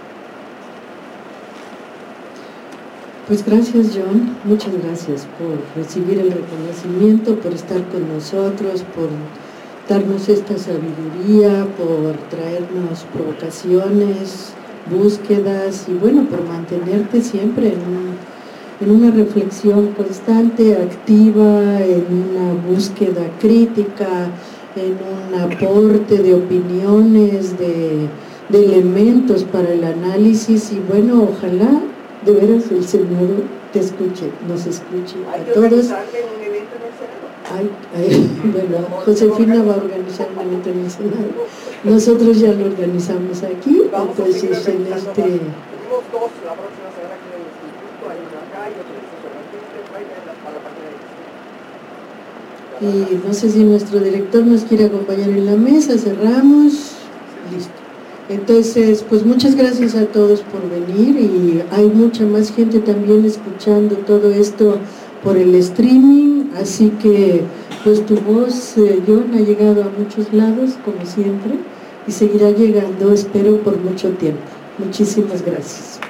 Pues gracias, John, muchas gracias por recibir el reconocimiento, por estar con nosotros, por darnos esta sabiduría, por traernos provocaciones, búsquedas y bueno, por mantenerte siempre en una reflexión constante, activa, en una búsqueda crítica, en un aporte de opiniones, de elementos para el análisis y bueno, ojalá de veras el Señor te escuche, nos escuche a todos. Bueno, Josefina va a organizar un evento en el Senado. Nosotros ya lo organizamos aquí, entonces en este... Tenemos dos la próxima semana aquí en el instituto, hay uno acá y otro en el Y no sé si nuestro director nos quiere acompañar en la mesa, cerramos, listo. Entonces, pues muchas gracias a todos por venir y hay mucha más gente también escuchando todo esto por el streaming, así que pues tu voz, John, ha llegado a muchos lados, como siempre, y seguirá llegando, espero, por mucho tiempo. Muchísimas gracias.